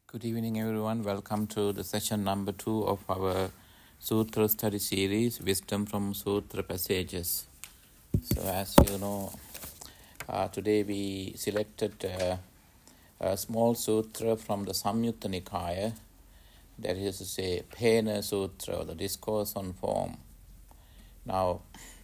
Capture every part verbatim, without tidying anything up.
Good evening, everyone. Welcome to the session number two of our Sutra study series, Wisdom from Sutra Passages. So, as you know, uh, today we selected uh, a small sutra from the Samyutta Nikaya, that is to say, Pena Sutra, or the Discourse on Form. Now,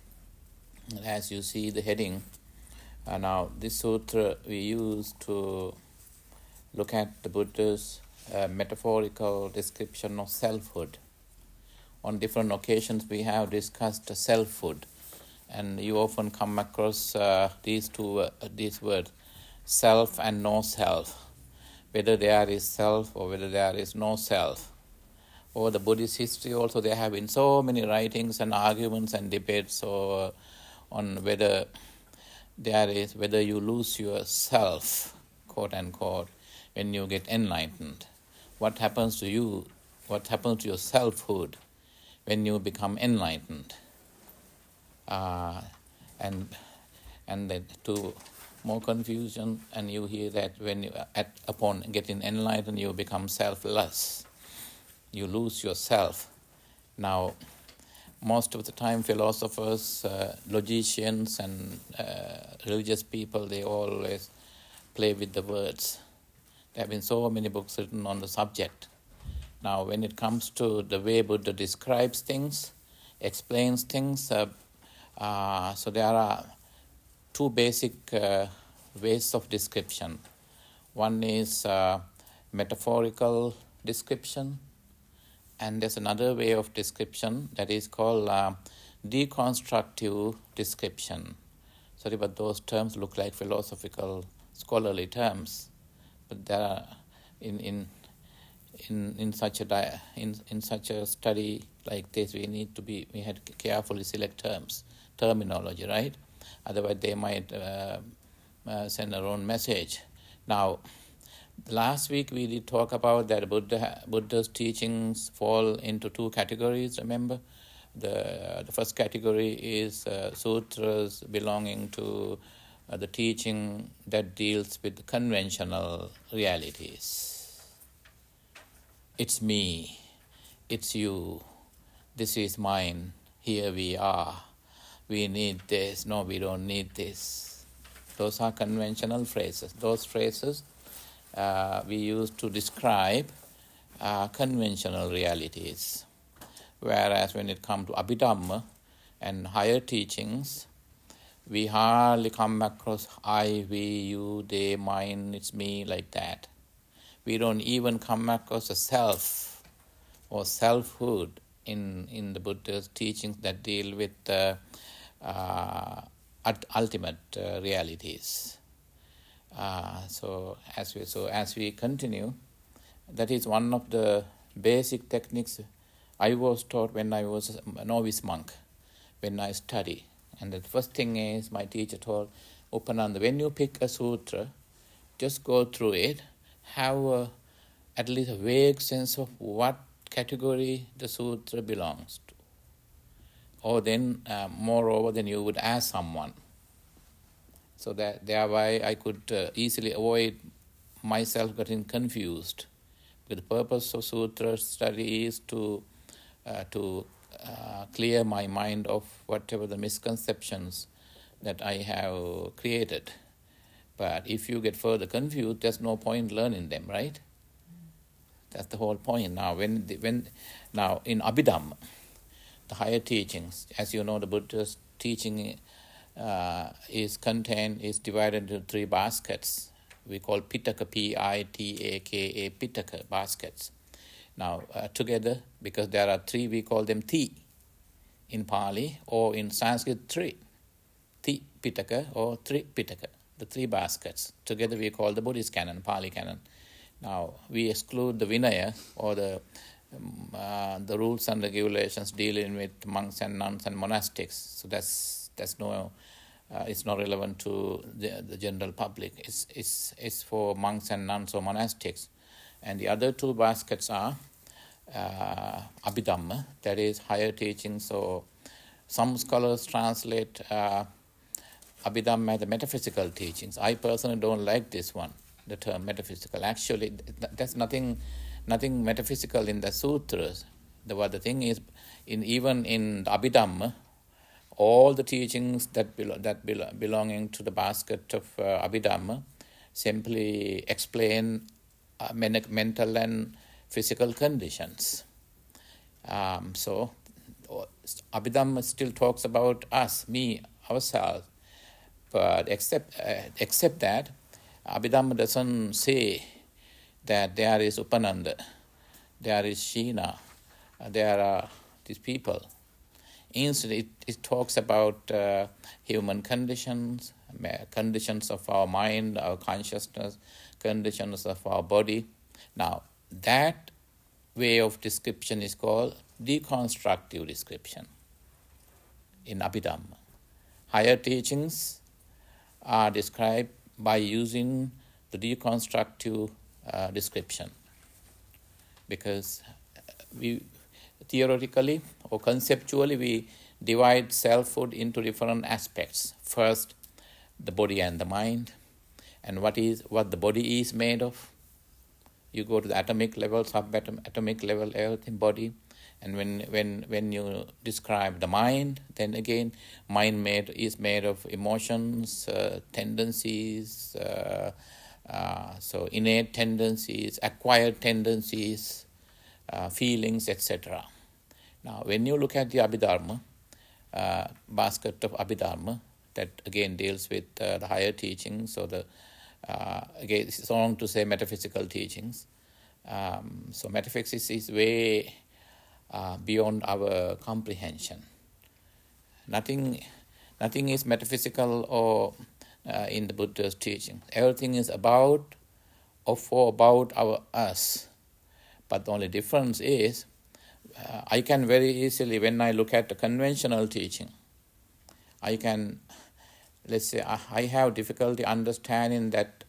as you see the heading, uh, now this sutra we use to look at the Buddha's uh, metaphorical description of selfhood. On different occasions we have discussed selfhood, and you often come across uh, these two uh, these words, self and no self, whether there is self or whether there is no self. Over the Buddhist history also there have been so many writings and arguments and debates so, uh, on whether there is whether you lose your self, quote unquote, when you get enlightened. What happens to you, what happens to your selfhood when you become enlightened? Uh, and and then to more confusion, and you hear that when you, at, upon getting enlightened, you become selfless. You lose yourself. Now, most of the time, philosophers, uh, logicians, and uh, religious people, they always play with the words. There have been so many books written on the subject. Now, when it comes to the way Buddha describes things, explains things, uh, uh, so there are two basic uh, ways of description. One is uh, metaphorical description, and there's another way of description that is called uh, deconstructive description. Sorry, but those terms look like philosophical, scholarly terms. But there are, in in in in such a di- in in such a study like this, we need to be we had to carefully select terms, terminology, right? Otherwise, they might uh, uh, send a wrong message. Now, last week we did talk about that Buddha Buddha's teachings fall into two categories. Remember, the the first category is uh, sutras belonging to Uh, the teaching that deals with conventional realities. It's me, it's you, this is mine, here we are, we need this, no, we don't need this. Those are conventional phrases. Those phrases uh, we use to describe uh, conventional realities. Whereas when it comes to Abhidhamma and higher teachings, we hardly come across I, we, you, they, mine, it's me, like that. We don't even come across a self or selfhood in, in the Buddha's teachings that deal with uh, uh, ultimate uh, realities. Uh, so as we so as we continue, that is one of the basic techniques I was taught when I was a novice monk, when I studied. And the first thing is, my teacher told, Upananda, when you pick a sutra, just go through it, have a, at least a vague sense of what category the sutra belongs to. Or then, uh, moreover, then you would ask someone. So that thereby I could uh, easily avoid myself getting confused. But the purpose of sutra study is to uh, to Uh, clear my mind of whatever the misconceptions that I have created. But if you get further confused, there's no point learning them, right? That's the whole point. Now, when the, when now in Abhidhamma, the higher teachings, as you know, the Buddha's teaching uh, is contained is divided into three baskets. We call Pitaka, P I T A K A, Pitaka baskets. Now, uh, together, because there are three, we call them Ti in Pali, or in Sanskrit, Tri. Ti Pitaka or Tri Pitaka, the three baskets. Together we call the Buddhist canon, Pali canon. Now, we exclude the Vinaya, or the um, uh, the rules and regulations dealing with monks and nuns and monastics. So that's that's no, uh, it's not relevant to the, the general public. It's it's it's for monks and nuns or monastics. And the other two baskets are uh, Abhidhamma, that is higher teaching. So some scholars translate uh, Abhidhamma as the metaphysical teachings. I personally don't like this one. the term metaphysical. Actually, th- there's nothing, nothing metaphysical in the sutras. The what the thing is, in even in the Abhidhamma, all the teachings that belo- that belo- belonging to the basket of uh, Abhidhamma simply explain uh, men- mental and physical conditions. Um, so, Abhidhamma still talks about us, me, ourselves. But except uh, except that, Abhidhamma doesn't say that there is Upananda, there is Sheena, uh, there are these people. Instead, it, it talks about uh, human conditions, conditions of our mind, our consciousness, conditions of our body. Now, that way of description is called deconstructive description in Abhidhamma. Higher teachings are described by using the deconstructive uh, description, because we theoretically or conceptually we divide selfhood into different aspects. First, the body and the mind, and what is what the body is made of. You go to the atomic level, subatomic level, everything body. And when when when you describe the mind, then again, mind made is made of emotions, uh, tendencies, uh, uh, so innate tendencies, acquired tendencies, uh, feelings, et cetera. Now, when you look at the Abhidharma, uh, basket of Abhidharma, that again deals with uh, the higher teachings, or the uh, again it's wrong to say metaphysical teachings. Um, so metaphysics is way uh, beyond our comprehension. Nothing, nothing is metaphysical or uh, in the Buddha's teaching. Everything is about or for about our us. But the only difference is, uh, I can very easily, when I look at the conventional teaching, I can, let's say, I have difficulty understanding that.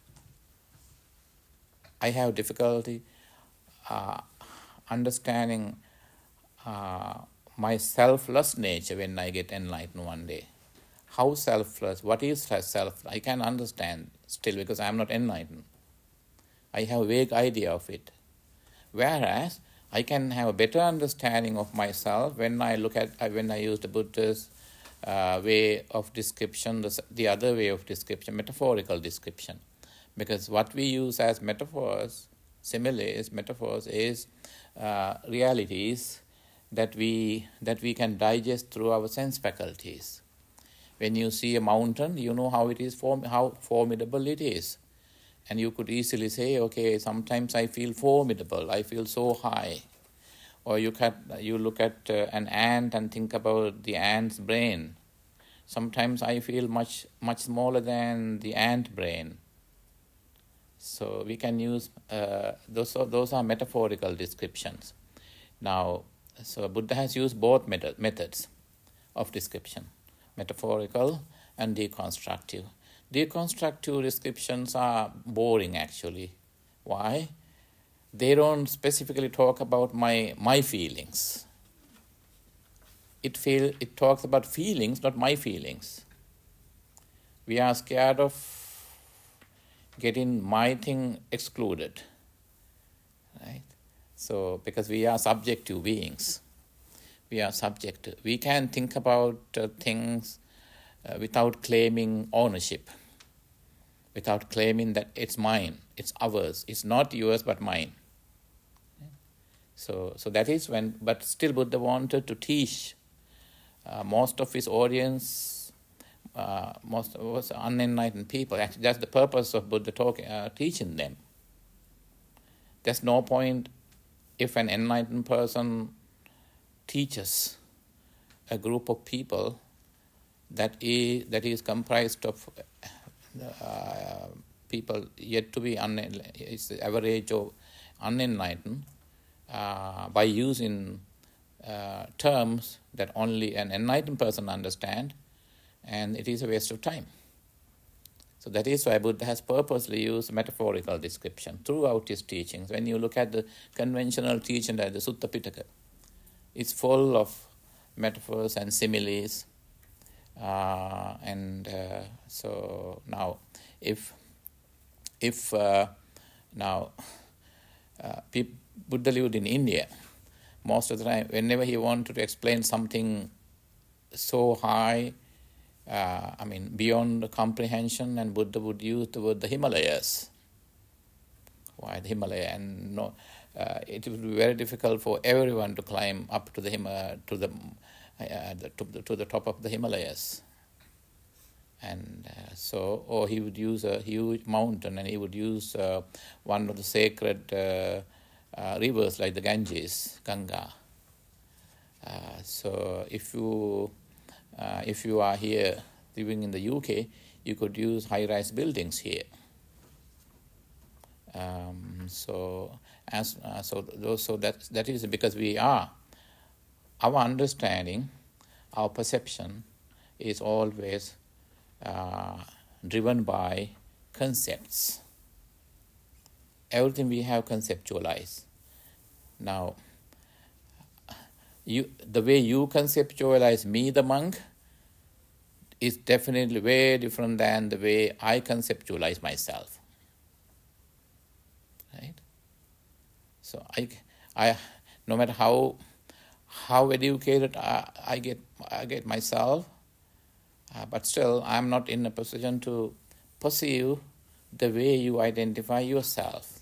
I have difficulty uh, understanding uh, my selfless nature when I get enlightened one day. How selfless? What is self? I can understand still because I am not enlightened. I have a vague idea of it. Whereas I can have a better understanding of myself when I look at when I use the Buddha's uh, way of description, the, the other way of description, metaphorical description. Because what we use as metaphors, similes, metaphors, is uh, realities that we that we can digest through our sense faculties. When you see a mountain, you know how it is form how formidable it is, and you could easily say, okay, sometimes I feel formidable, I feel so high. Or you can you look at uh, an ant and think about the ant's brain. Sometimes I feel much much smaller than the ant brain. So we can use uh, those. Are, those are metaphorical descriptions. Now, so Buddha has used both method, methods of description, metaphorical and deconstructive. Deconstructive descriptions are boring actually. Why? They don't specifically talk about my my feelings. It feel it talks about feelings, not my feelings. We are scared of getting my thing excluded, right? So, because we are subjective beings, we are subjective. We can think about uh, things uh, without claiming ownership, without claiming that it's mine, it's ours, it's not yours but mine. So, so that is when, but still Buddha wanted to teach uh, most of his audience. Uh, most was unenlightened people. Actually, that's the purpose of Buddha talking, uh, teaching them. There's no point if an enlightened person teaches a group of people that is that is comprised of uh, people yet to be unenlightened. It's the average of unenlightened uh, by using uh, terms that only an enlightened person understands. And it is a waste of time. So that is why Buddha has purposely used metaphorical description throughout his teachings. When you look at the conventional teaching like the Sutta Pitaka, it's full of metaphors and similes. Uh, and uh, so now, if if uh, now uh, people, Buddha lived in India, most of the time, whenever he wanted to explain something so high, uh, I mean, beyond comprehension, and Buddha would use the word the Himalayas. Why the Himalaya? And no, uh, it would be very difficult for everyone to climb up to the Hima, to the, uh, the, to the to the top of the Himalayas. And uh, so, or he would use a huge mountain, and he would use uh, one of the sacred uh, uh, rivers like the Ganges, Ganga. Uh, so, if you uh, if you are here living in the U K, you could use high-rise buildings here. Um, so, as uh, so those, so that that is because we are our understanding, our perception is always uh, driven by concepts. Everything we have conceptualized. Now, you the way you conceptualize me, the monk, is definitely way different than the way I conceptualize myself. Right? So I, I, no matter how, how educated I, I get, I get myself, uh, but still I'm not in a position to perceive the way you identify yourself.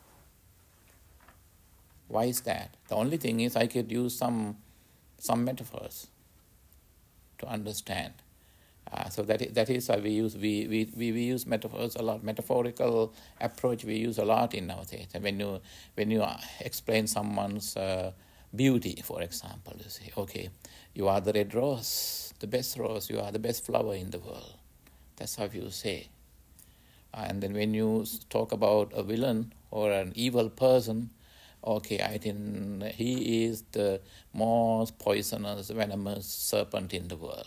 Why is that? The only thing is I could use some, some metaphors to understand. Uh, so that is, that is why we use we, we, we, we use metaphors a lot. Metaphorical approach we use a lot in nowadays. And when you when you explain someone's uh, beauty, for example, you say, okay, you are the red rose, the best rose. You are the best flower in the world. That's how you say. Uh, and then when you talk about a villain or an evil person, okay, I think he is the most poisonous, venomous serpent in the world.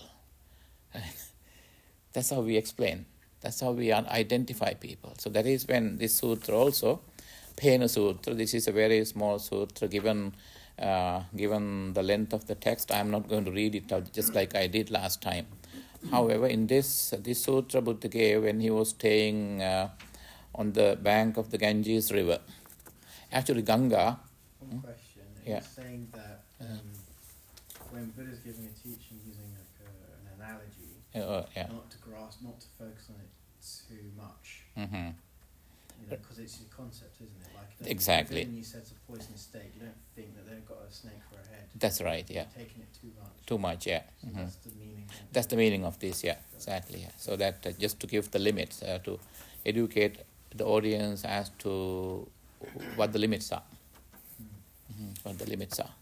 That's how we explain. That's how we identify people. So that is when this sutra also, Pena Sutra, this is a very small sutra given uh, given the length of the text. I am not going to read it out just like I did last time. However, in this this sutra Buddha gave when he was staying uh, on the bank of the Ganges river. Actually, Ganga. One question. Yeah. It's saying that um, when Buddha's giving a teaching using like a, an analogy, Uh, yeah. not to grasp, not to focus on it too much. Mm-hmm. You know, because it's a concept, isn't it? Like you Exactly. When you said it's a poisonous state, you don't think that they've got a snake for a head. That's right. Yeah. You're taking it too much. Too much. Yeah. So Mm-hmm. that's the meaning. That's the meaning of this. Yeah. Exactly. Yeah. So that uh, just to give the limits, uh, to educate the audience as to what the limits are. Mm-hmm. What the limits are.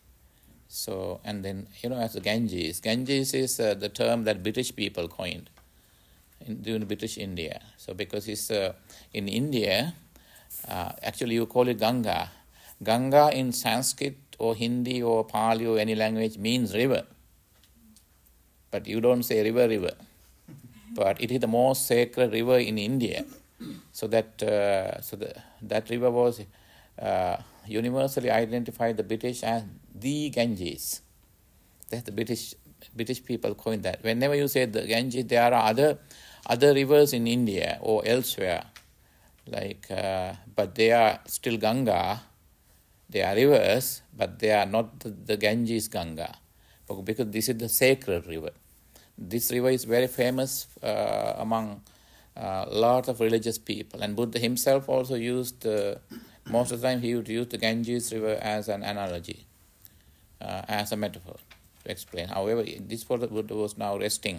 So, and then, you know, as the Ganges, Ganges is uh, the term that British people coined in, during British India. So, because it's uh, in India, uh, actually you call it Ganga. Ganga in Sanskrit or Hindi or Pali or any language means river. But you don't say river, river. But it is the most sacred river in India. So that uh, so the, that river was uh, universally identified the British as the Ganges. That's the British British people coined that. Whenever you say the Ganges, there are other other rivers in India or elsewhere, like uh, but they are still Ganga. They are rivers, but they are not the, the Ganges Ganga, because this is the sacred river. This river is very famous uh, among a uh, lot of religious people, and Buddha himself also used uh, most of the time he would use the Ganges river as an analogy, uh, as a metaphor to explain. However, this Buddha was now resting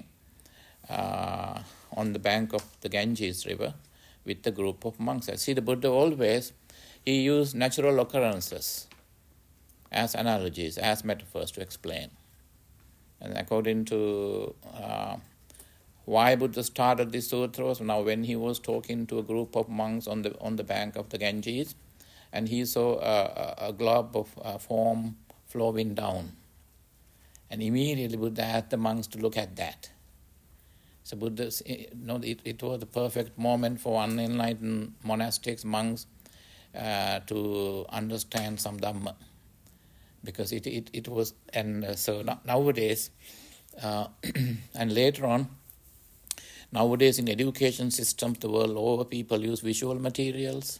uh, on the bank of the Ganges river with a group of monks. See, the Buddha always he used natural occurrences as analogies, as metaphors to explain. And according to uh, why Buddha started this sutra was now when he was talking to a group of monks on the on the bank of the Ganges, and he saw a, a glob of uh, foam flowing down. And immediately Buddha asked the monks to look at that. So Buddha, you know, it, it was the perfect moment for unenlightened monastics, monks, uh, to understand some Dhamma. Because it, it, it was, and uh, so nowadays, uh, and later on, Nowadays in education systems the world over, people use visual materials.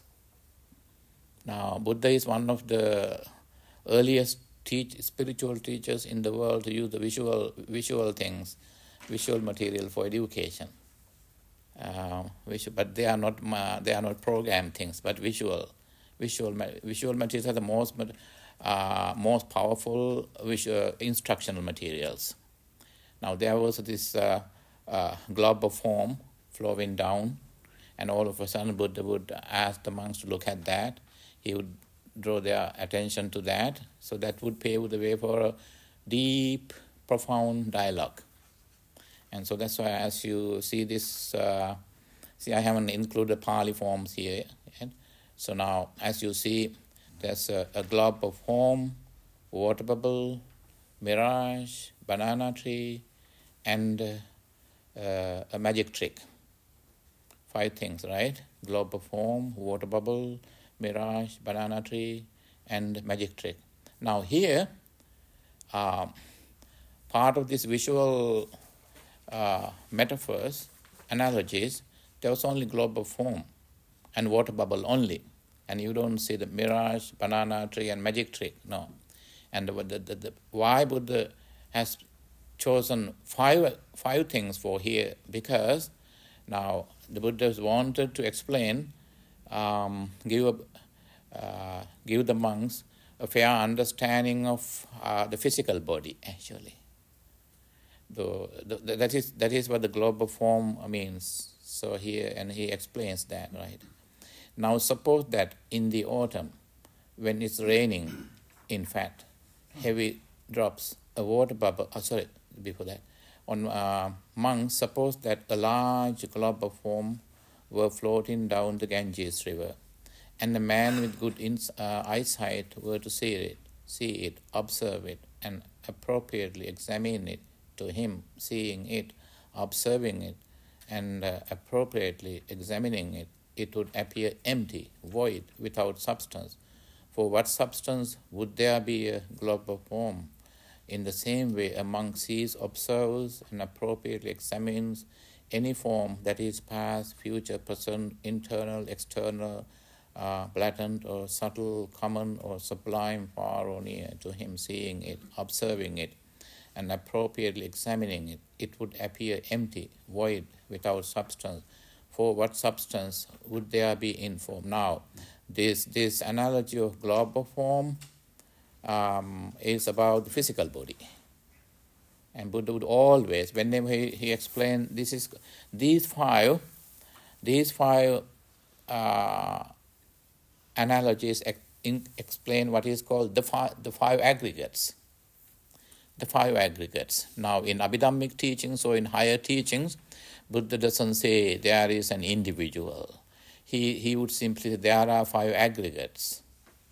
Now Buddha is one of the earliest teach, spiritual teachers in the world to use the visual visual things, visual material for education. Uh, visual, but they are not uh, they are not program things, but visual visual visual materials are the most uh, most powerful visual instructional materials. Now there was this uh, uh, globe of form flowing down, and all of a sudden Buddha would ask the monks to look at that. He would draw their attention to that, so that would pave the way for a deep, profound dialogue. And so that's why, as you see this, uh, see I haven't included Pali forms here. Right? So now, as you see, there's a, a globe of form, water bubble, mirage, banana tree, and uh, uh, a magic trick. Five things, right? Globe of form, water bubble, mirage, banana tree, and magic trick. Now here, uh, part of this visual uh, metaphors, analogies, there was only globe of form and water bubble only. And you don't see the mirage, banana tree, and magic trick, no. And the, the, the, the, why Buddha has chosen five five things for here? Because now the Buddhas wanted to explain, um, give a, uh, give the monks a fair understanding of uh, the physical body. Actually, the, the, that is that is what the globe of form means. So here, and he explains that, right? Now suppose that in the autumn, when it's raining, in fact, heavy drops, a water bubble, oh, sorry, before that, on uh, monks, suppose that a large globe of foam were floating down the Ganges river, and a man with good ins- uh, eyesight were to see it, see it, observe it, and appropriately examine it. To him, seeing it, observing it, and uh, appropriately examining it, it would appear empty, void, without substance. For what substance would there be a globe of form? In the same way, a monk sees, observes, and appropriately examines any form that is past, future, present, internal, external, uh, blatant or subtle, common or sublime, far or near. To him, seeing it, observing it, and appropriately examining it, it would appear empty, void, without substance. For what substance would there be in form? Now, this this analogy of globe of form um, is about the physical body. And Buddha would always, whenever he, he explained, this is these five, these five uh, analogies ex- in, explain what is called the five, the five aggregates. The five aggregates. Now, in Abhidhammic teachings or in higher teachings, Buddha doesn't say there is an individual. He he would simply say there are five aggregates.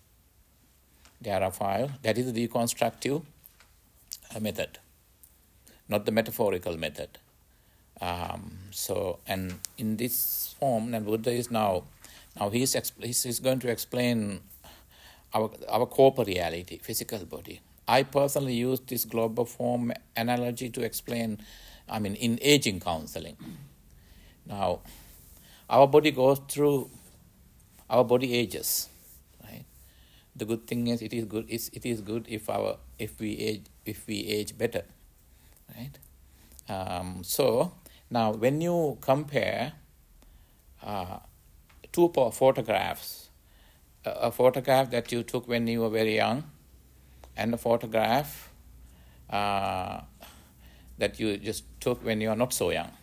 There are five. That is the deconstructive method, not the metaphorical method. Um, so, and in this form, and Buddha is now, now he's, exp- he's going to explain our our corporate reality, physical body. I personally use this globe of form analogy to explain, I mean, in aging counseling. Now, our body goes through, our body ages, right? The good thing is, it is good. It's, it is good if our if we age if we age better, right? Um, so now, when you compare uh, two photographs, a, a photograph that you took when you were very young, and a photograph uh, that you just took when you are not so young.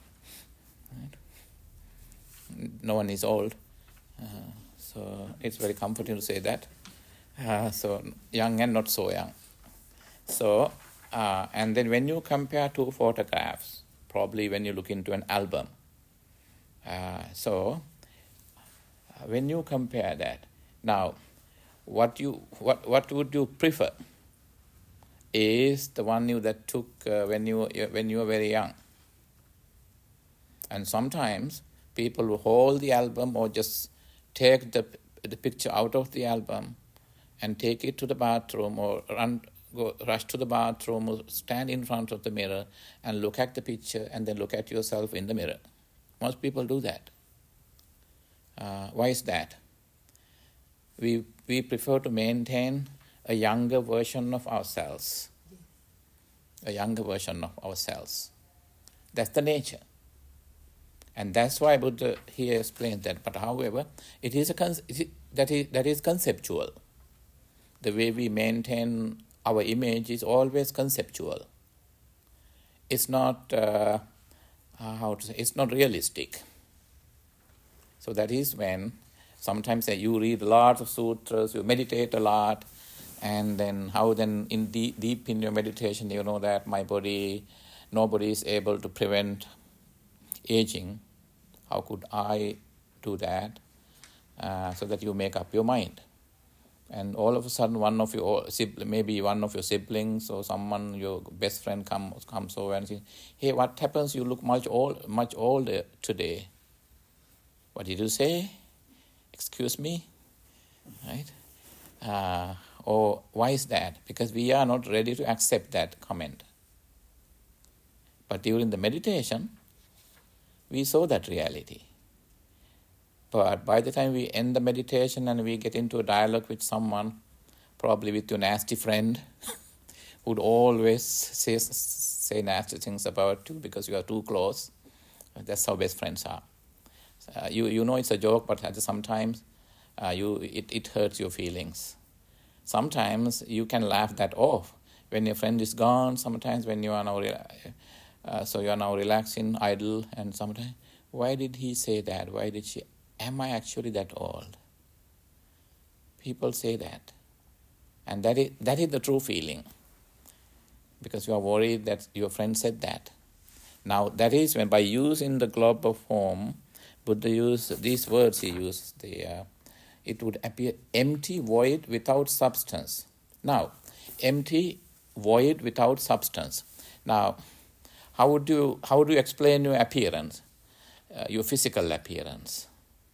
Right? No one is old, uh, so it's very comforting to say that. Uh, so young and not so young. So, uh, and then when you compare two photographs, probably when you look into an album, uh, so uh, when you compare that, now, what you what what would you prefer? Is the one you that took uh, when you when you were very young. And sometimes people will hold the album or just take the the picture out of the album and take it to the bathroom or run go rush to the bathroom or stand in front of the mirror and look at the picture and then look at yourself in the mirror. Most people do that. Uh, why is that? We, we prefer to maintain a younger version of ourselves. A younger version of ourselves. That's the nature. And that's why Buddha here explains that. But however, it is a con- that is that is conceptual. The way we maintain our image is always conceptual. It's not uh, uh, how to say. It's not realistic. So that is when sometimes uh, you read a lot of sutras, you meditate a lot, and then how then in deep, deep in your meditation you know that my body, nobody is able to prevent aging. How could I do that? Uh, so that you make up your mind. And all of a sudden one of your, maybe one of your siblings or someone, your best friend comes comes over and says, hey, what happens? You look much old, much older today. What did you say? Excuse me? Right? Uh, or why is that? Because we are not ready to accept that comment. But during the meditation, we saw that reality. But by the time we end the meditation and we get into a dialogue with someone, probably with your nasty friend, who'd always say, say nasty things about you because you are too close. That's how best friends are. Uh, you you know it's a joke, but at sometimes uh, you it, it hurts your feelings. Sometimes you can laugh that off when your friend is gone. Sometimes when you are now uh, so you are now relaxing, idle, and sometimes why did he say that? Why did she? Am I actually that old? People say that, and that is that is the true feeling. Because you are worried that your friend said that. Now that is when by using the globe of form, Buddha used these words he used, the, uh, it would appear empty, void, without substance. Now, empty, void, without substance. Now, how would you how would you explain your appearance, uh, your physical appearance?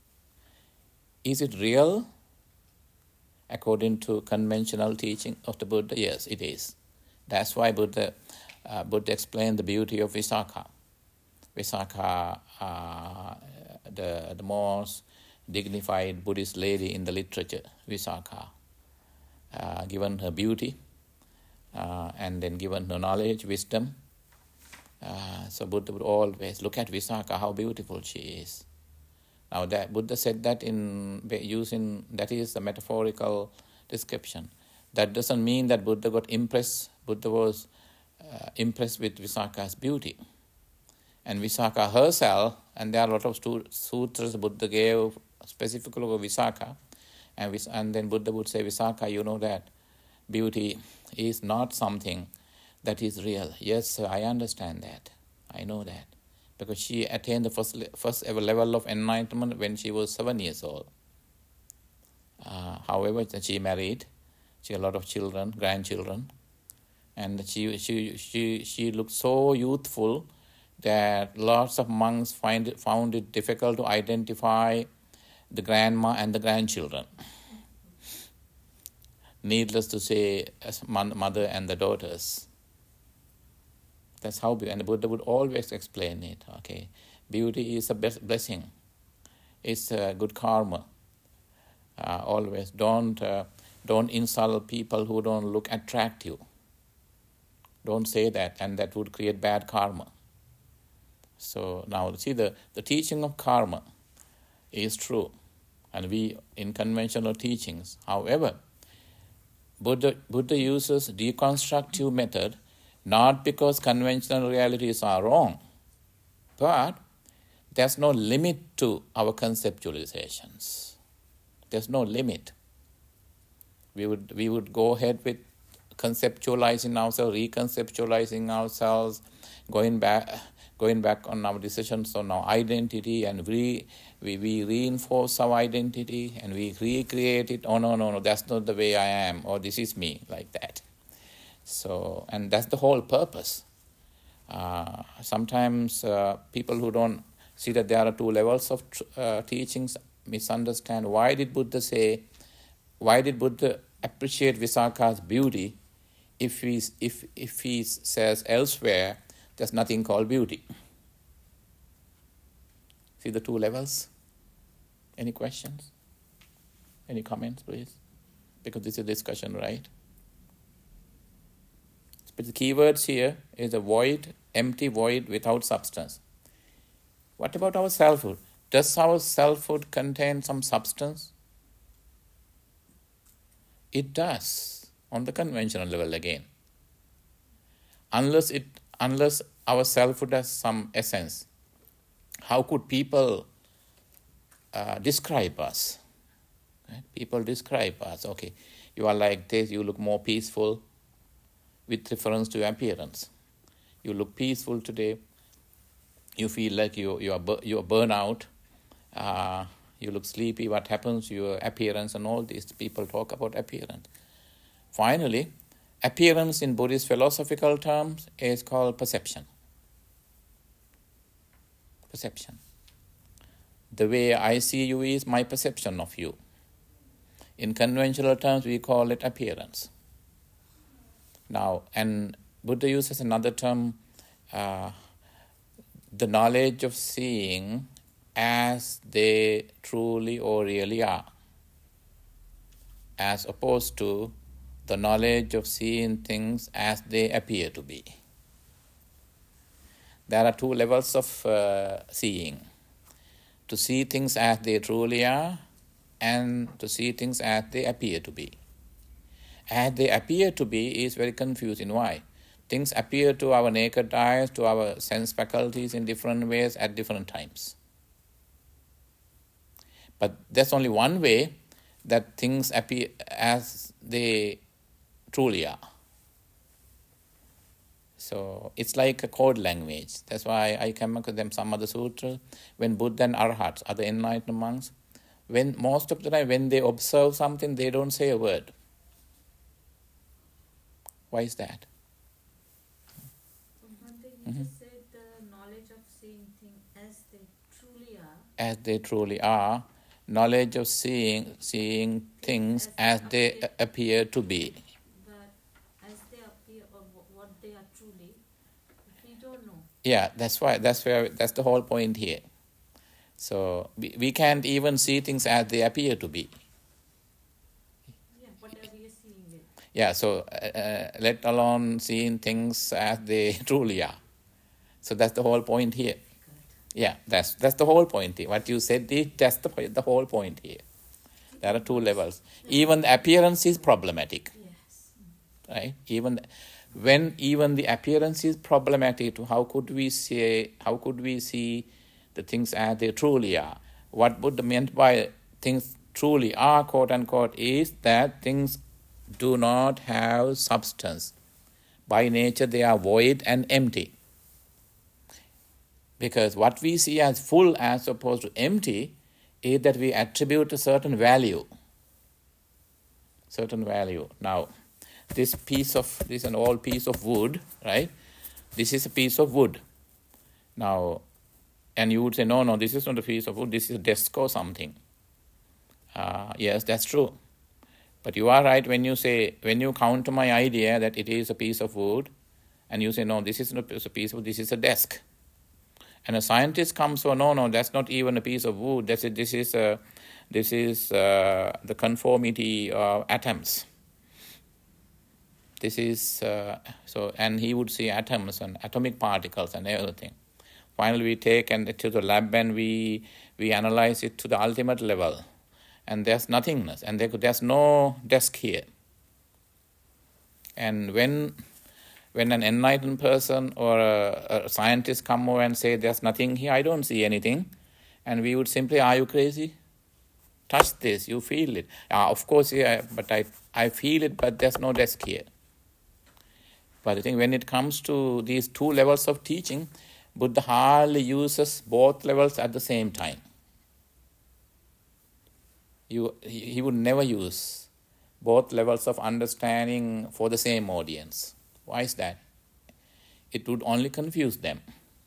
Is it real? According to conventional teaching of the Buddha, yes, it is. That's why Buddha, uh, Buddha explained the beauty of Visakha. Visakha, uh, the, the most dignified Buddhist lady in the literature, Visakha, uh, given her beauty uh, and then given her knowledge, wisdom. Uh, so Buddha would always look at Visakha, how beautiful she is. Now that Buddha said that in using, that is a metaphorical description. That doesn't mean that Buddha got impressed. Buddha was uh, impressed with Visakha's beauty. And Visakha herself, and there are a lot of sutras Buddha gave specifically for Visakha, and, Vis- and then Buddha would say, Visakha, you know that beauty is not something that is real. Yes, sir, I understand that. I know that. Because she attained the first first ever level of enlightenment when she was seven years old. Uh, however, she married. She had a lot of children, grandchildren. And she she she she looked so youthful that lots of monks find it, found it difficult to identify the grandma and the grandchildren. Needless to say, as mother and the daughters. That's how, and the Buddha would always explain it. Okay, beauty is a blessing. It's a good karma. Uh, always don't uh, don't insult people who don't look attractive. Don't say that, and that would create bad karma. So now, see, the, the teaching of karma is true, and we in conventional teachings. However, Buddha Buddha uses deconstructive method. Not because conventional realities are wrong, but there's no limit to our conceptualizations. There's no limit. We would we would go ahead with conceptualizing ourselves, reconceptualizing ourselves, going back going back on our decisions on our identity, and we we, we reinforce our identity and we recreate it. Oh no, no, no, that's not the way I am, or this is me, like that. So, and that's the whole purpose. Uh, sometimes uh, people who don't see that there are two levels of uh, teachings misunderstand. Why did Buddha say, why did Buddha appreciate Visakha's beauty if he, if, if he says elsewhere there's nothing called beauty? See the two levels? Any questions? Any comments, please? Because this is a discussion, right? But the key words here is a void, empty void without substance. What about our selfhood? Does our selfhood contain some substance? It does, on the conventional level again. Unless it, unless our selfhood has some essence, how could people uh, describe us? Right? People describe us. Okay, you are like this, you look more peaceful with reference to your appearance. You look peaceful today. You feel like you, you, are, you are burnt out. Uh, you look sleepy. What happens? Your appearance and all these. People talk about appearance. Finally, appearance in Buddhist philosophical terms is called perception. Perception. The way I see you is my perception of you. In conventional terms, we call it appearance. Now, and Buddha uses another term, uh, the knowledge of seeing as they truly or really are, as opposed to the knowledge of seeing things as they appear to be. There are two levels of uh, seeing. To see things as they truly are and to see things as they appear to be. As they appear to be is very confusing. Why? Things appear to our naked eyes, to our sense faculties in different ways at different times. But there's only one way that things appear as they truly are. So it's like a code language. That's why I came across them some other sutra. When Buddha and Arhats, other enlightened monks, when most of the time when they observe something, they don't say a word. Why is that? You mm-hmm. just said the knowledge of seeing things as they truly are. As they truly are. Knowledge of seeing seeing things as, as they appear, appear to be. But as they appear or what they are truly, we don't know. Yeah, that's why. That's where. That's the whole point here. So we, we can't even see things as they appear to be. Yeah, whatever we are seeing it. Yeah, so uh, let alone seeing things as they truly are. So that's the whole point here. Yeah, that's that's the whole point here. What you said, that's the, the whole point here. There are two levels. Even the appearance is problematic. Yes. Right? Even when even the appearance is problematic, how could we say, how could we see the things as they truly are? What Buddha meant by things truly are, quote unquote, is that things do not have substance. By nature, they are void and empty. Because what we see as full as opposed to empty is that we attribute a certain value. Certain value. Now, this piece of, this is an old piece of wood, right? This is a piece of wood. Now, and you would say, no, no, this is not a piece of wood, this is a desk or something. Uh, yes, that's true. But you are right when you say, when you counter my idea that it is a piece of wood, and you say, no, this is not a piece of wood, this is a desk. And a scientist comes, oh, no, no, that's not even a piece of wood. That's it, this is, uh, this is uh, the conformity of atoms. This is, uh, so, and he would see atoms and atomic particles and everything. Finally, we take and to the lab and we we analyze it to the ultimate level. And there's nothingness. And there, there's no desk here. And when... When an enlightened person or a, a scientist come over and say, there's nothing here, I don't see anything. And we would simply, are you crazy? Touch this, you feel it. Uh, of course, yeah, but I, I feel it, but there's no desk here. But I think when it comes to these two levels of teaching, Buddha hardly uses both levels at the same time. You, he would never use both levels of understanding for the same audience. Why is that? It would only confuse them.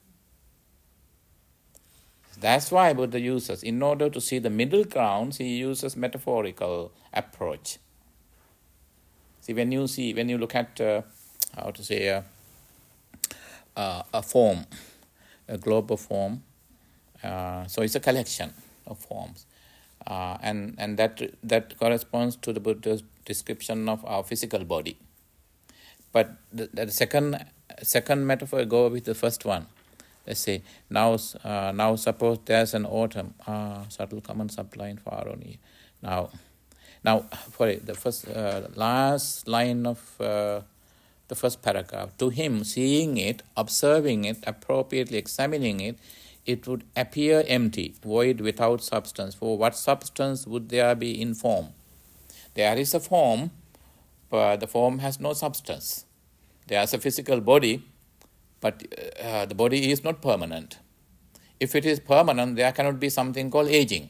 That's why Buddha uses, in order to see the middle grounds, he uses metaphorical approach. See, when you see, when you look at, uh, how to say, uh, uh, a form, a globe of form, Uh, so it's a collection of forms. Uh, and and that that corresponds to the Buddha's description of our physical body. But the, the second second metaphor go with the first one. Let's say now uh, now suppose there's an autumn. Ah, subtle common subline far on here. Now, now for it, the first uh, last line of uh, the first paragraph. To him, seeing it, observing it, appropriately examining it, it would appear empty, void, without substance. For what substance would there be in form? There is a form, but the form has no substance. There is a physical body, but uh, the body is not permanent. If it is permanent, there cannot be something called aging.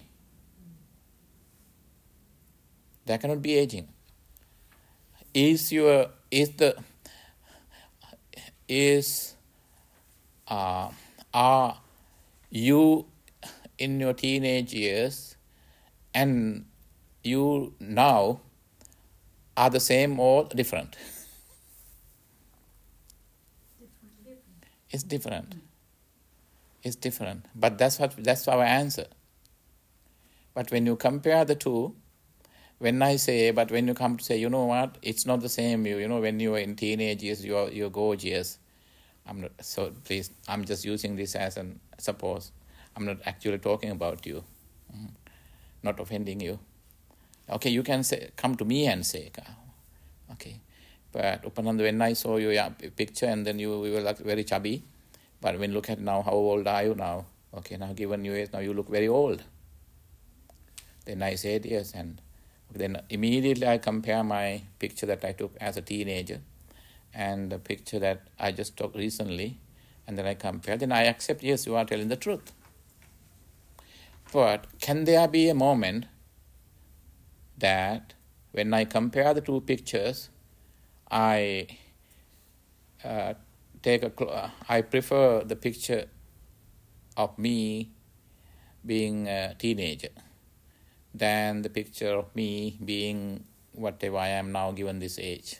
There cannot be aging. Is your is the is uh, are you in your teenage years and you now are the same or different? Different, different. It's different. Mm. It's different. But that's what that's our answer. But when you compare the two, when I say, but when you come to say, you know what, it's not the same. You, you know, when you are in teenage years, you're you're gorgeous. I'm not. So please, I'm just using this as an suppose. I'm not actually talking about you, mm. not offending you. Okay, you can say, come to me and say, okay. But Upananda, when I saw your picture and then you, you were like very chubby, but when you look at now, how old are you now? Okay, now given you age, now you look very old. Then I said yes, and then immediately I compare my picture that I took as a teenager and the picture that I just took recently, and then I compare, then I accept, yes, you are telling the truth. But can there be a moment that when I compare the two pictures, I uh, take a, uh, I prefer the picture of me being a teenager than the picture of me being whatever I am now given this age.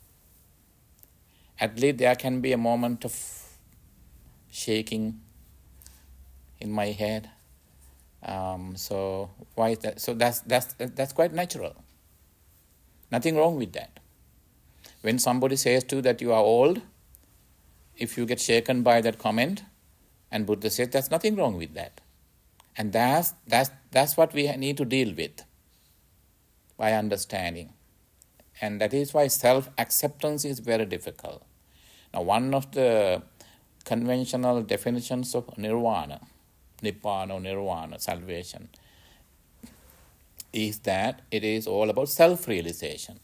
At least there can be a moment of shaking in my head. Um, so why is that? So that's that's that's quite natural. Nothing wrong with that. When somebody says to you that you are old, if you get shaken by that comment, and Buddha says there's nothing wrong with that. And that's that's that's what we need to deal with by understanding. And that is why self-acceptance is very difficult. Now, one of the conventional definitions of nirvana, nibbana or nirvana, salvation, is that it is all about self-realization.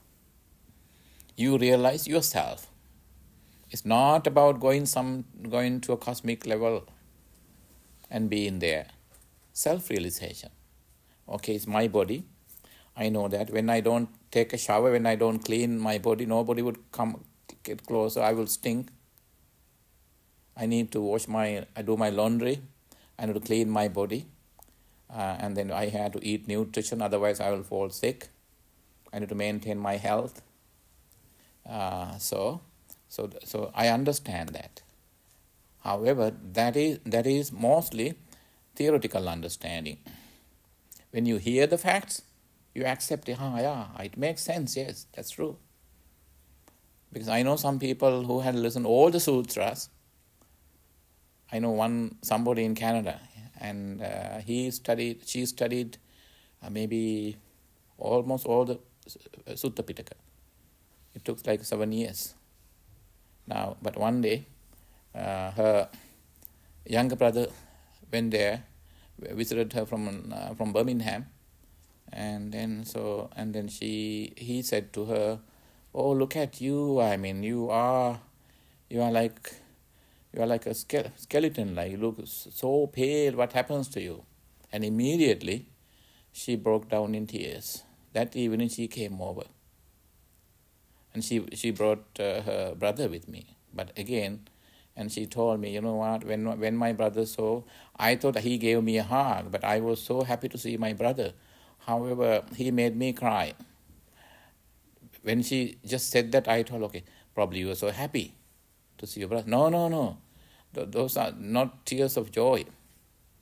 You realize yourself. It's not about going some going to a cosmic level and being there. Self-realization. Okay, it's my body. I know that when I don't take a shower, when I don't clean my body, nobody would come get closer. I will stink. I need to wash my, I do my laundry. I need to clean my body. Uh, and then I have to eat nutrition, otherwise I will fall sick. I need to maintain my health. Uh, so, so, so I understand that. However, that is that is mostly theoretical understanding. When you hear the facts, you accept it. Ah, yeah, it makes sense. Yes, that's true. Because I know some people who had listened all the sutras. I know one somebody in Canada, and uh, he studied. She studied uh, maybe almost all the uh, Sutta Pitaka. It took like seven years. Now, but one day, uh, her younger brother went there, visited her from uh, from Birmingham, and then so and then she he said to her, "Oh, look at you! I mean, you are you are like you are like a ske- skeleton. Like you look so pale. What happens to you?" And immediately, she broke down in tears. That evening, she came over. And she she brought uh, her brother with me. But again, and she told me, you know what, when when my brother saw, I thought he gave me a hug, but I was so happy to see my brother. However, he made me cry. When she just said that, I thought, okay, probably you were so happy to see your brother. No, no, no. Th- those are not tears of joy.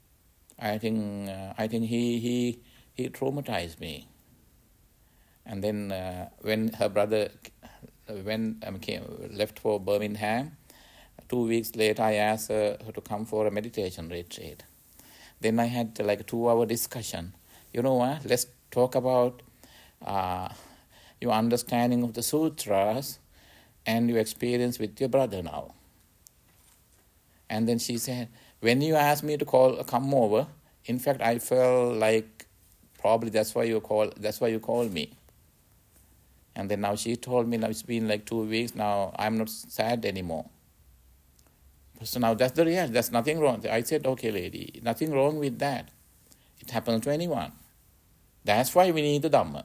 I think uh, I think he he he traumatized me. And then uh, when her brother when um, came left for Birmingham, two weeks later I asked her, her to come for a meditation retreat. Then I had uh, like a two-hour discussion. You know what? Let's talk about uh, your understanding of the sutras and your experience with your brother now. And then she said, when you asked me to call, come over, in fact, I felt like probably that's why you call, that's why you called me. And then now she told me, now it's been like two weeks now, I'm not sad anymore. So now that's the reality. There's nothing wrong. I said, okay, lady, nothing wrong with that. It happens to anyone. That's why we need the Dhamma.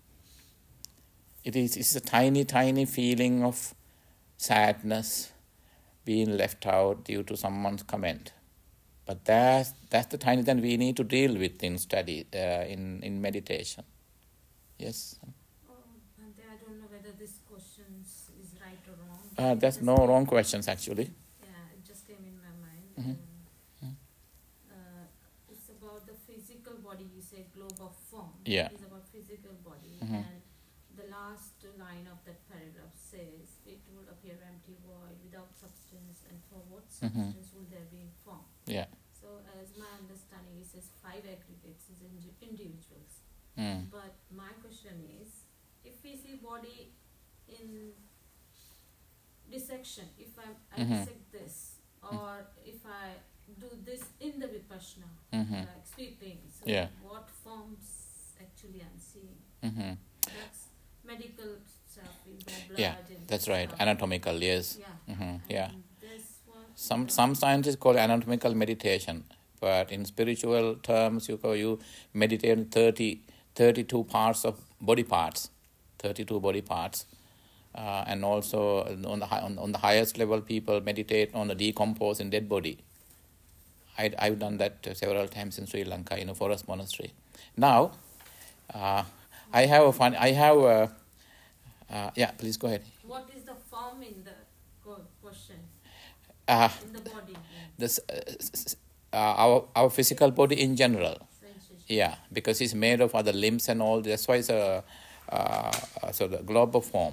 It is it's a tiny, tiny feeling of sadness, being left out due to someone's comment. But that's, that's the tiny thing we need to deal with in study, uh, in, in meditation. Yes? Oh, Bhante, I don't know whether this question is right or wrong. Uh, there's Just no came- wrong questions, actually. Yeah, it just came in my mind. Mhm. Um, uh, it's about the physical body. You say globe of form. Yeah. It's about physical body. Mhm. And the last line of that paragraph says, it will appear empty void without substance, and for what Mhm. substance will there be in form? Yeah. So as my understanding, it says five aggregates is indi- individuals. Mm. But my question is, if we see body in dissection, if I, I Mhm. dissect this, or if I do this in the Vipassana, Mhm. like sweeping, so Yeah. what forms actually I'm seeing? Mm-hmm. That's medical stuff, we go blood Yeah, and that's right. stuff. Anatomical, yes. Yeah. Mm-hmm. And Yeah. this one, Some uh, some scientists call it anatomical meditation, but in spiritual terms, you call you meditate thirty, thirty-two parts of body parts, thirty-two body parts, uh, and also on the hi- on, on the highest level, people meditate on the decomposing dead body. I I've done that uh, several times in Sri Lanka in a forest monastery. Now, uh, I have a fun. I have a. Uh, yeah, please go ahead. what is the form in the co- question, Uh, in the body, in this uh, s- s- uh, our our physical body in general. sensation? Yeah, because it's made of other limbs and all. That's why it's a uh, so the globe of form.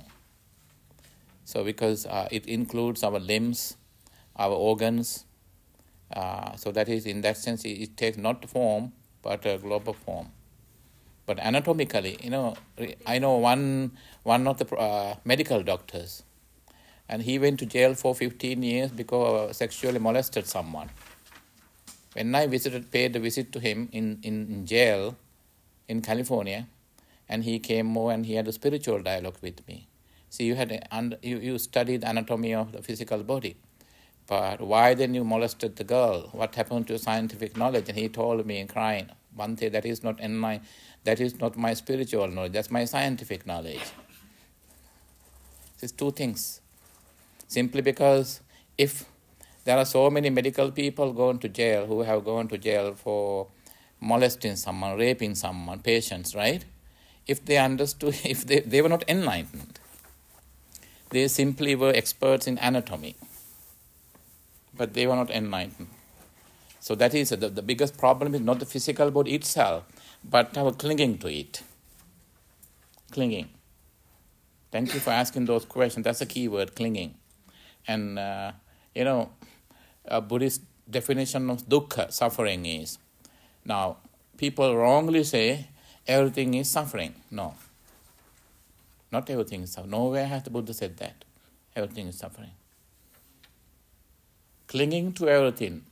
So because uh, it includes our limbs, our organs. Uh, so that is in that sense it, it takes not form but a globe of form. But anatomically, you know, I know one one of the uh, medical doctors, and he went to jail for fifteen years because sexually molested someone. When I visited, paid a visit to him in, in, in jail in California, and he came over and he had a spiritual dialogue with me. See, you had a, and you, you studied anatomy of the physical body, but why then you molested the girl? What happened to your scientific knowledge? And he told me, crying, Bhante, that is not in my, that is not my spiritual knowledge. That's my scientific knowledge. It's two things. Simply because if there are so many medical people going to jail who have gone to jail for molesting someone, raping someone, patients, right? If they understood, if they, they were not enlightened, they simply were experts in anatomy, but they were not enlightened. So that is the, the biggest problem is not the physical body itself, but our clinging to it. Clinging. Thank you for asking those questions. That's a key word, clinging. And, uh, you know, a Buddhist definition of dukkha, suffering, is, now, people wrongly say everything is suffering. No. Not everything is suffering. Nowhere has the Buddha said that. Everything is suffering. Clinging to everything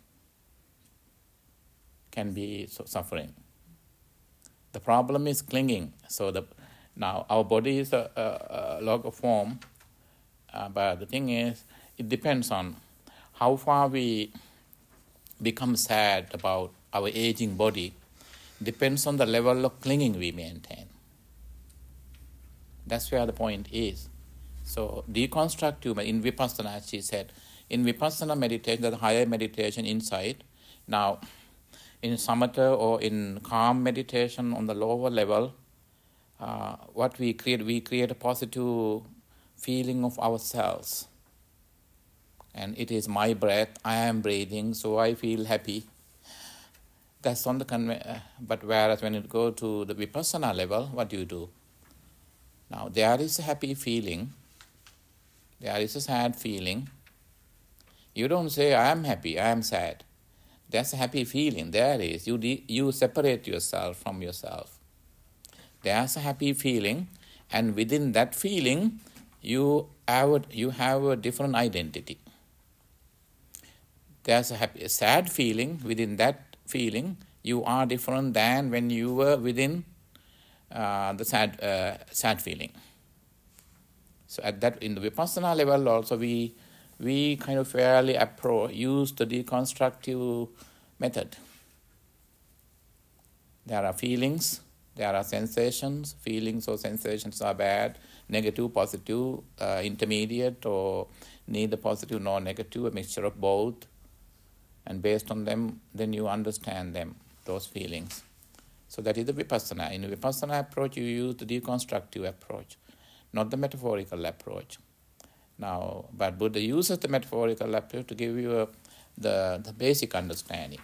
can be so suffering. The problem is clinging. So the now our body is a, a, a log of form, uh, but the thing is, it depends on how far we become sad about our aging body. Depends on the level of clinging we maintain. That's where the point is. So deconstructive in Vipassana, as she said, in Vipassana meditation, the higher meditation insight. Now, in samatha or in calm meditation on the lower level, uh, what we create, we create a positive feeling of ourselves. And it is my breath, I am breathing, so I feel happy. That's on the conve- uh, but whereas when you go to the vipassana level, what do you do? Now there is a happy feeling, there is a sad feeling. You don't say I am happy, I am sad. There's a happy feeling. There is. You de- you separate yourself from yourself. There's a happy feeling, and within that feeling, you have a, you have a different identity. There's a happy, a sad feeling. Within that feeling, you are different than when you were within uh, the sad uh, sad feeling. So at that, in the vipassana level, also we we kind of fairly approach use the deconstructive method. There are feelings, there are sensations. Feelings or sensations are bad, negative, positive, uh, intermediate, or neither positive nor negative, a mixture of both. And based on them, then you understand them, those feelings. So that is the vipassana. In the vipassana approach, you use the deconstructive approach, not the metaphorical approach. Now, but Buddha uses the metaphorical approach to give you a, the the basic understanding,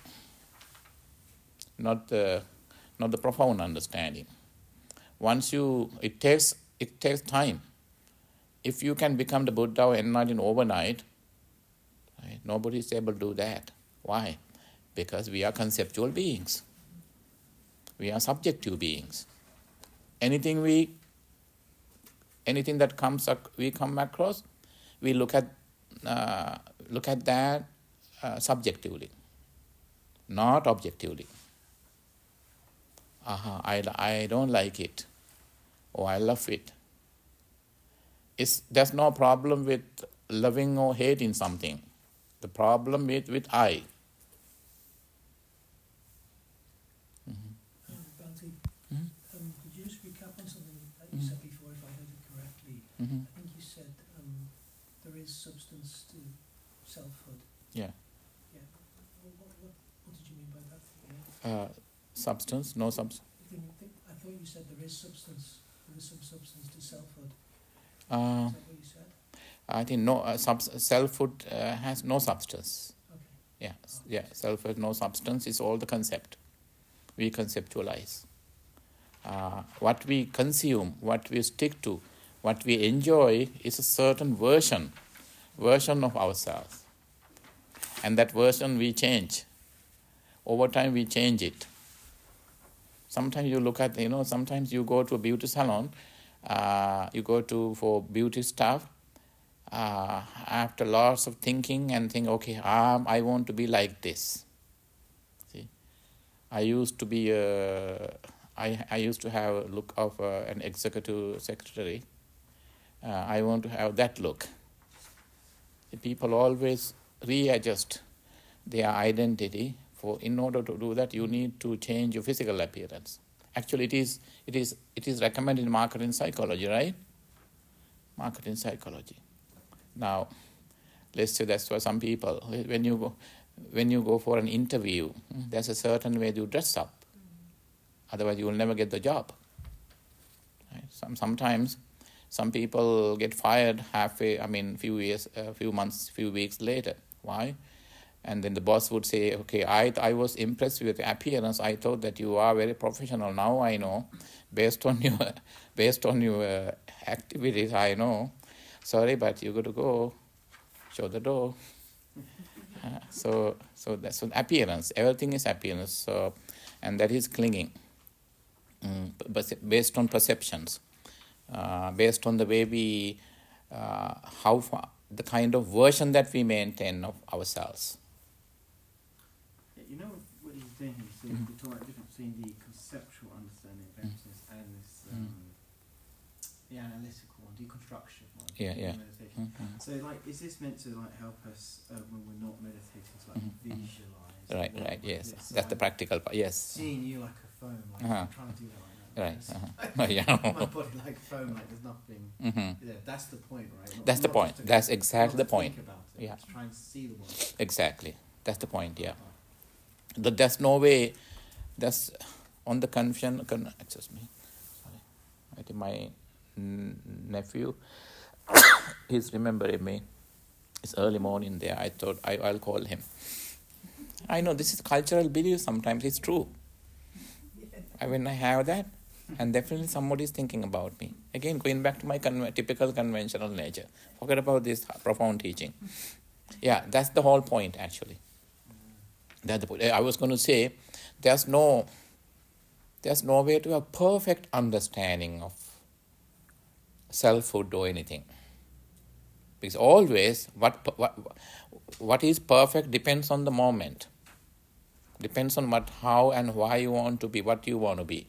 not the not the profound understanding. Once you, it takes it takes time. If you can become the Buddha or enlightened overnight, right, nobody is able to do that. Why? Because we are conceptual beings. We are subjective beings. Anything we, anything that comes we come across, we look at uh, look at that uh, subjectively, not objectively. Aha, I I don't like it, or I love it. It's, there's no problem with loving or hating something. The problem is with I. Bhante, Mhm. um, could you just recap on something that you Mhm. said before, if I heard it correctly? Mm-hmm. I think you said um, there is substance to selfhood. Yeah. Yeah. What, what, what, what did you mean by that? Yeah. Uh, substance, no substance. I, think, think, I thought you said there is substance. There is some substance to selfhood. Uh, Is that what you said? I think no uh, subs- selfhood uh, has no substance. Okay. Yeah, s- yeah. Self has no substance. Is all the concept. We conceptualize. Uh, what we consume, what we stick to, what we enjoy is a certain version, version of ourselves, and that version we change. Over time, we change it. Sometimes you look at, you know, sometimes you go to a beauty salon, uh, you go to for beauty stuff. Uh, after lots of thinking and think, okay, um, I want to be like this. See, I used to be a, I I used to have a look of uh, an executive secretary. Uh, I want to have that look. The people always readjust their identity. For in order to do that, you need to change your physical appearance. Actually, it is it is it is recommended in marketing psychology, right? Marketing psychology. Now, let's say that's for some people. When you go, when you go for an interview, there's a certain way you dress up. Otherwise, you will never get the job. Right? Some sometimes, some people get fired halfway. I mean, few years, a uh, few months, few weeks later. Why? And then the boss would say, "Okay, I I was impressed with your appearance. I thought that you are very professional. Now I know, based on your based on your uh, activities, I know. Sorry, but you got to go. Show the door." Uh, so, so that's an appearance. Everything is appearance. So, and that is clinging, mm, but based on perceptions, uh, based on the way we, uh, how far, the kind of version that we maintain of ourselves. Yeah, you know what he's doing here? So Mhm. we're talking about the difference between the conceptual understanding of emptiness and this, um, the analytical one, deconstruction one. Yeah, yeah. Meditation. Mm-hmm. So, like, is this meant to like help us uh, when we're not meditating to like Mhm, mhm. visualize? Right, what- right, what yes. it is? So That's the I'm practical part, yes. Seeing you like a foam, like Uh-huh. I'm trying to do that right now. Right, It's- uh-huh. Yeah. My body like foam, like there's nothing. Mm-hmm. Yeah, that's the point, right? Not- That's the not point. just to- That's exactly not the to point. Think about it, Yeah. just try and see the world. Exactly. That's the point, yeah. That there's no way, that's on the confusion, con, excuse me, sorry. I think my n- nephew, he's remembering me. It's early morning there. I thought I, I'll call him. I know this is cultural belief, sometimes it's true. I, when I have that, and definitely somebody is thinking about me. Again, going back to my con- typical conventional nature. Forget about this profound teaching. Yeah, that's the whole point, actually. That's the point. I was going to say, there's no, there's no way to have perfect understanding of selfhood or anything. Because always, what what what is perfect depends on the moment. Depends on what, how, and why you want to be, what you want to be.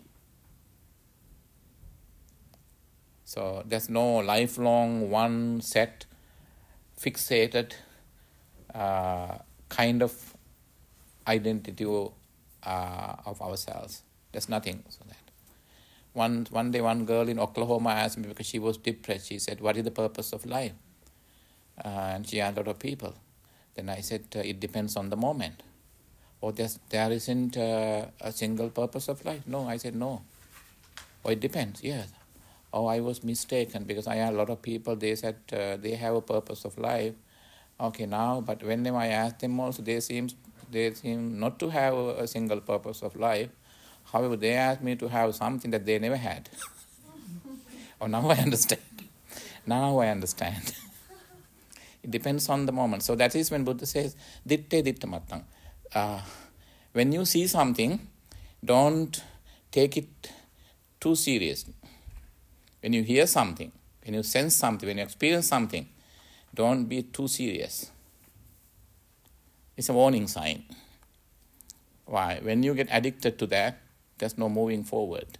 So there's no lifelong, one set, fixated uh, kind of identity uh, of ourselves. There's nothing so that. One one day, one girl in Oklahoma asked me, because she was depressed, she said, "What is the purpose of life?" Uh, and she asked a lot of people. Then I said, uh, it depends on the moment. Or there's, there isn't uh, a single purpose of life? No, I said no. Oh, it depends, yes. Oh, I was mistaken, because I had a lot of people, they said uh, they have a purpose of life. Okay, now, but whenever I asked them also, they seem, they seem not to have a single purpose of life. However, they asked me to have something that they never had. Oh, now I understand. Now I understand. It depends on the moment. So that is when Buddha says, ditte ditta mattang. Uh, when you see something, don't take it too seriously. When you hear something, when you sense something, when you experience something, don't be too serious. It's a warning sign. Why? When you get addicted to that, there's no moving forward.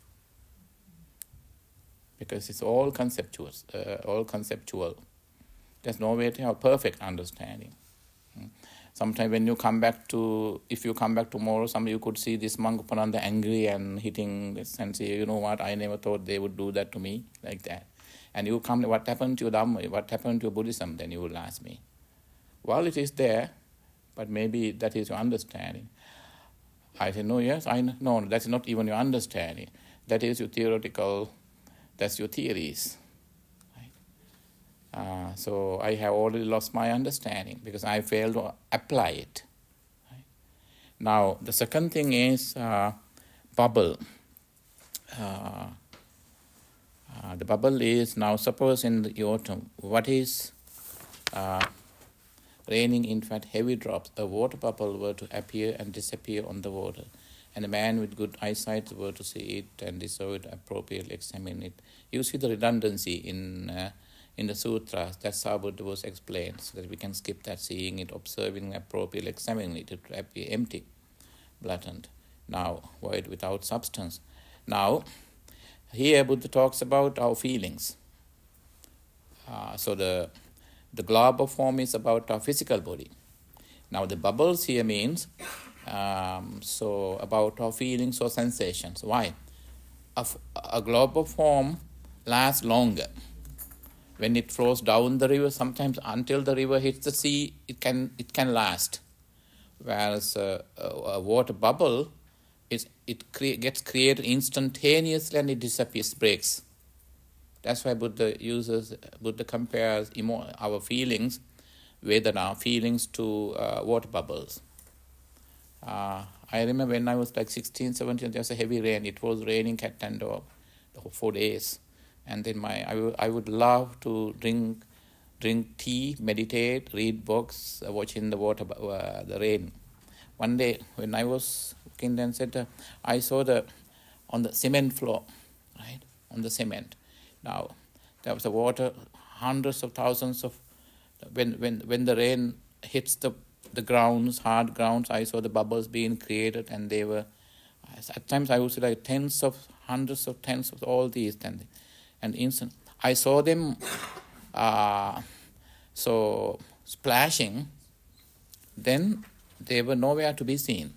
Because it's all conceptual. Uh, all conceptual. There's no way to have perfect understanding. Sometimes when you come back to, if you come back tomorrow, some you could see this monk Upananda angry and hitting this and say, you know what, I never thought they would do that to me, like that. And you come, what happened to your Dhamma, what happened to your Buddhism? Then you will ask me. Well, it is there, but maybe that is your understanding. I say, no, yes, I know. No, that's not even your understanding. That is your theoretical, that's your theories. Uh, so I have already lost my understanding because I failed to apply it. Right? Now, the second thing is uh, bubble. Uh, uh, the bubble is now, suppose in the autumn, what is uh, raining, in fact, heavy drops, a water bubble were to appear and disappear on the water, and a man with good eyesight were to see it and decide appropriately, examine it. You see the redundancy in uh, in the sutras. That's how Buddha was explained, so that we can skip that, seeing it, observing appropriately, examining it, it would appear empty, blatant. Now, void without substance. Now, here Buddha talks about our feelings. Uh, so the the globe of form is about our physical body. Now the bubbles here means um, so about our feelings or sensations. Why? A, a globe of form lasts longer. When it flows down the river, sometimes until the river hits the sea, it can it can last. Whereas uh, a, a water bubble, is it cre- gets created instantaneously and it disappears, breaks. That's why Buddha uses, Buddha compares emo- our feelings, Vedana, feelings to uh, water bubbles. Uh, I remember when I was like sixteen, seventeen, there was a heavy rain. It was raining cat and dog for days. And then my I, w- I would love to drink drink tea, meditate, read books, uh, watching the water, uh, the rain. One day when I was looking, then said, uh, I saw the on the cement floor, right, on the cement. Now there was the water, hundreds of thousands of when when when the rain hits the the grounds, hard grounds. I saw the bubbles being created, and they were at times I would say like tens of hundreds of tens of all these and. And instant, I saw them uh, so splashing, then they were nowhere to be seen.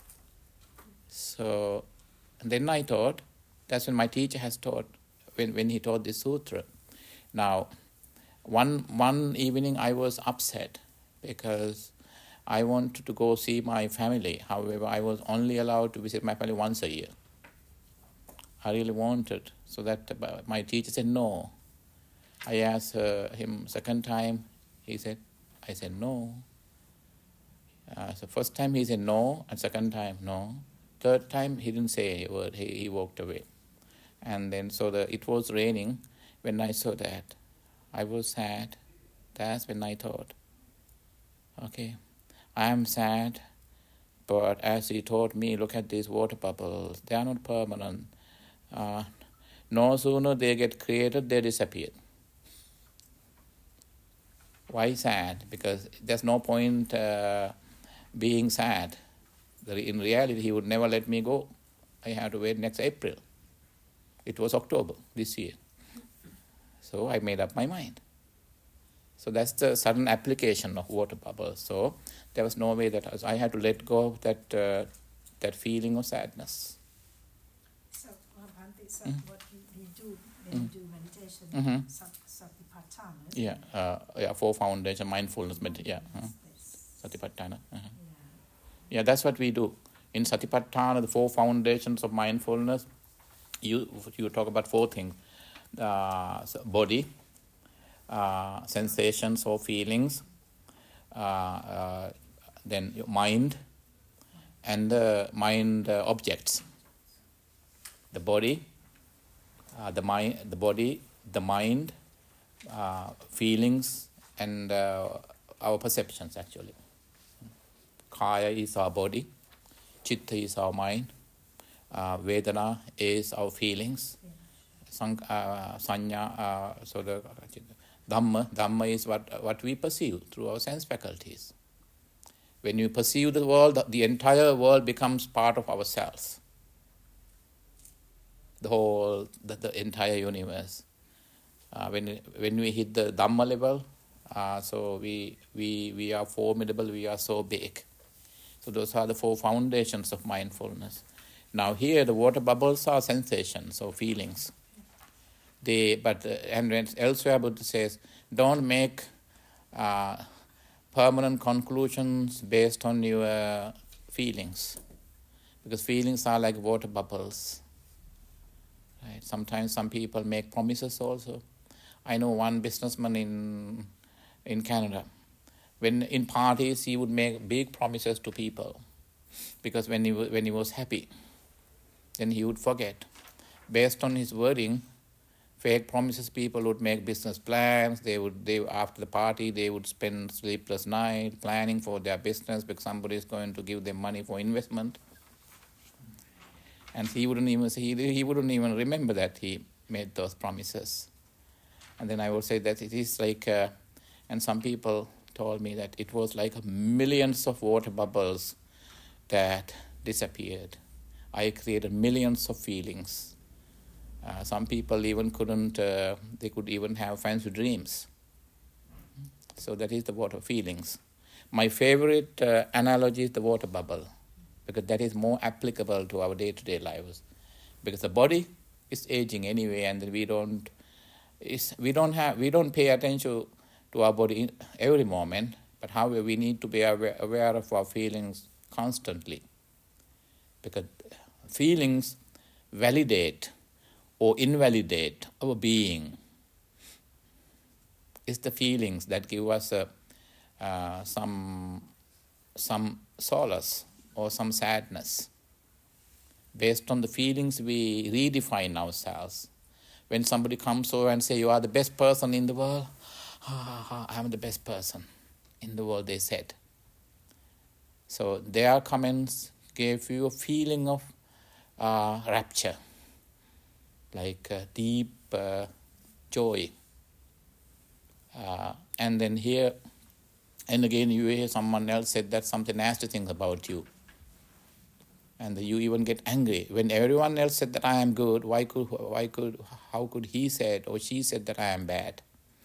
So then I thought, that's when my teacher has taught, when, when he taught this sutra. Now, one one evening I was upset because I wanted to go see my family. However, I was only allowed to visit my family once a year. I really wanted, so that uh, my teacher said no. I asked uh, him second time, he said, I said no. Uh, so first time he said no, and second time no. Third time he didn't say a word, he, he walked away. And then so the it was raining. When I saw that, I was sad. That's when I thought, okay, I am sad, but as he told me, look at these water bubbles, they are not permanent. Uh, no sooner they get created, they disappear. Why sad? Because there's no point uh, being sad. In reality, he would never let me go. I had to wait next April. It was October this year. So I made up my mind. So that's the sudden application of water bubbles. So there was no way that I had to let go of that uh, that feeling of sadness. So, uh, Bhante, so Mm. what we, we do when Mm. we do meditation, Mhm. sat- satipatthana. Yeah, uh, yeah, four foundation mindfulness meditation. Yeah, uh, Yes. satipatthana. Uh-huh. Yeah. Yeah, that's what we do. In Satipatthana, the four foundations of mindfulness, you you talk about four things. Uh, so body, uh, sensations or feelings, uh, uh, then your mind, and the mind uh, objects. The body, uh, the mind, the body, the mind, uh, feelings, and uh, our perceptions actually. Kaya is our body, Chitta is our mind, uh, Vedana is our feelings, Sang, uh, Sanya, uh, so the Dhamma, Dhamma is what, what we perceive through our sense faculties. When you perceive the world, the, the entire world becomes part of ourselves. The whole, the, the entire universe. Uh, when when we hit the Dhamma level, uh, so we we we are formidable, we are so big. So those are the four foundations of mindfulness. Now here the water bubbles are sensations or feelings. They but uh, and elsewhere Buddha says, don't make uh, permanent conclusions based on your feelings, because feelings are like water bubbles. Right? Sometimes some people make promises also. I know one businessman in in Canada. When in parties, he would make big promises to people, because when he when he was happy, then he would forget. Based on his wording, fake promises, people would make business plans. They would they after the party they would spend sleepless night planning for their business because somebody is going to give them money for investment, and he wouldn't even he he wouldn't even remember that he made those promises. And then I would say that it is like, uh, and some people told me that it was like millions of water bubbles that disappeared. I created millions of feelings. Uh, some people even couldn't, uh, they could even have fancy dreams. So that is the water feelings. My favorite uh, analogy is the water bubble, because that is more applicable to our day-to-day lives. Because the body is aging anyway, and we don't, is we don't have, we don't pay attention to our body every moment, but however we need to be aware, aware of our feelings constantly, because feelings validate or invalidate our being. It's the feelings that give us a, uh, some some solace or some sadness. Based on the feelings, we redefine ourselves. When somebody comes over and say, you are the best person in the world, I am the best person in the world, they said. So their comments gave you a feeling of uh, rapture, like uh, deep uh, joy. Uh, and then here, and again you hear someone else said that something nasty things about you. And you even get angry. When everyone else said that I am good, why could, why could, how could he said or she said that I am bad?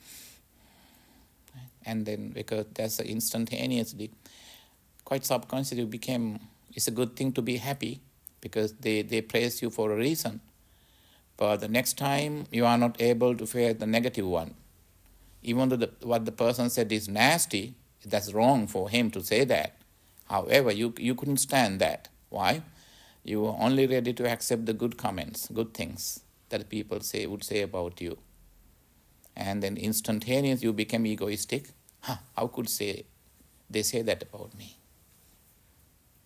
And then because that's instantaneously, quite subconsciously became, it's a good thing to be happy because they, they praise you for a reason. But the next time you are not able to face the negative one. Even though the, what the person said is nasty, that's wrong for him to say that. However, you you couldn't stand that. Why? You were only ready to accept the good comments, good things that people say would say about you. And then instantaneously you became egoistic. Huh, how could say they say that about me?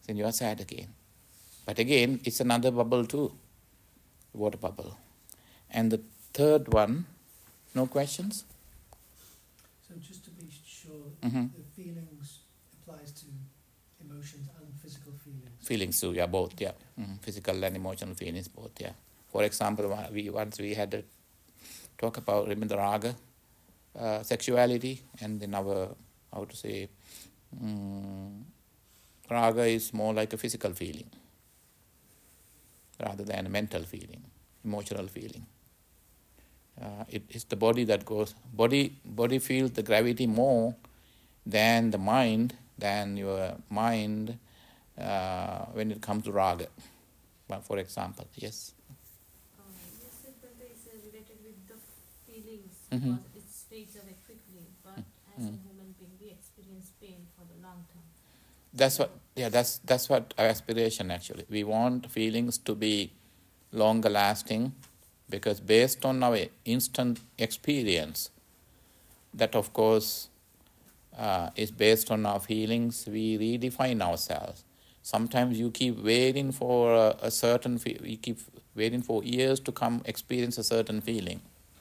then you are sad again. But again, it's another bubble too, water bubble. And the third one, no questions? So just to be sure, Mm-hmm. the feelings applies to emotions and physical feelings. Feelings too, yeah, both, yeah. Mm, physical and emotional feelings, both, yeah. For example, one- we once we had a talk about, remember, raga, uh, sexuality, and then our, how to say, um, raga is more like a physical feeling rather than a mental feeling, emotional feeling. Uh, it is the body that goes, body body feels the gravity more than the mind, than your mind uh, when it comes to raga. But for example, yes. Uh, you said that it's uh, related with the feelings Mhm. because it fades away quickly, but as a human being, we experience pain for the long term. That's what, yeah, that's that's what our aspiration actually. We want feelings to be longer lasting, because based on our instant experience, that of course uh, is based on our feelings, we redefine ourselves. Sometimes you keep waiting for a, a certain, fe- we keep waiting for years to come experience a certain feeling.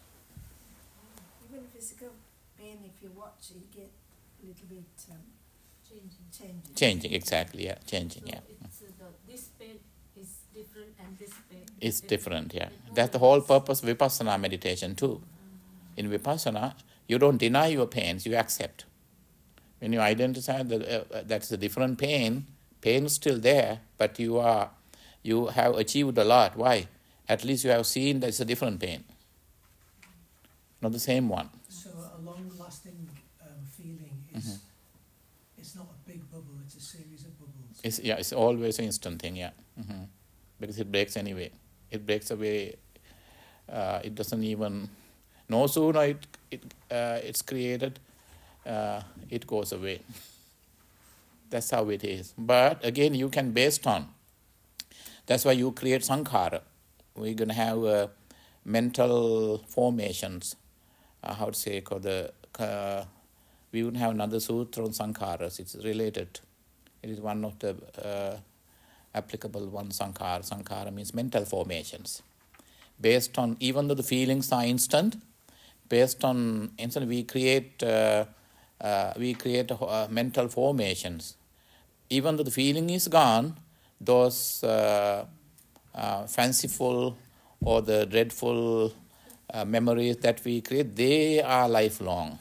Even physical pain, if you watch it, you get a little bit um, Changing. changing. Changing, exactly, yeah, changing, So yeah. it's uh, the, this pain is different and this pain It's is different, yeah. It That's the always- whole purpose of Vipassana meditation too. In Vipassana, you don't deny your pains, you accept. When you identify that uh, that's a different pain, pain is still there, but you are, you have achieved a lot. Why? At least you have seen that it's a different pain, not the same one. So a long-lasting um, feeling is Mhm. it's not a big bubble; it's a series of bubbles. It's, yeah, it's always an instant thing, yeah. hmm Because it breaks anyway. It breaks away. Uh, it doesn't even. No sooner it it uh, it's created, uh, it goes away. That's how it is. But again, you can based on. That's why you create sankhara. We're gonna have uh, mental formations. Uh, how to say called the. Uh, we would have another sutra on sankharas. It's related. It is one of the uh, applicable one sankhara. Sankhara means mental formations. Based on, even though the feelings are instant, based on instant, we create uh, uh, we create uh, mental formations. Even though the feeling is gone, those uh, uh, fanciful or the dreadful uh, memories that we create, they are lifelong.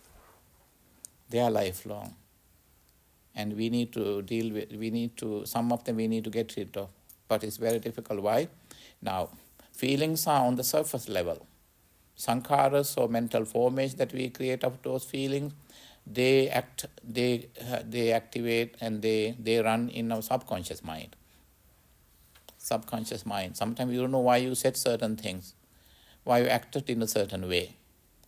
They are lifelong. And we need to deal with, we need to, some of them we need to get rid of. But it's very difficult. Why? Now, feelings are on the surface level. Sankharas or mental formations that we create of those feelings, they act, they uh, they activate and they, they run in our subconscious mind. Subconscious mind. Sometimes you don't know why you said certain things, why you acted in a certain way.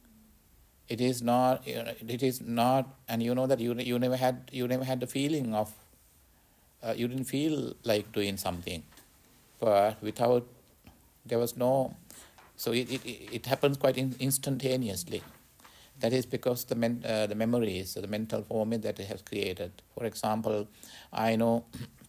It is not. It is not, and you know that you you never had you never had the feeling of. Uh, you didn't feel like doing something, but without, there was no. So it it, it happens quite in, instantaneously. That is because the men, uh, the memories, the mental format that it has created. For example, I know.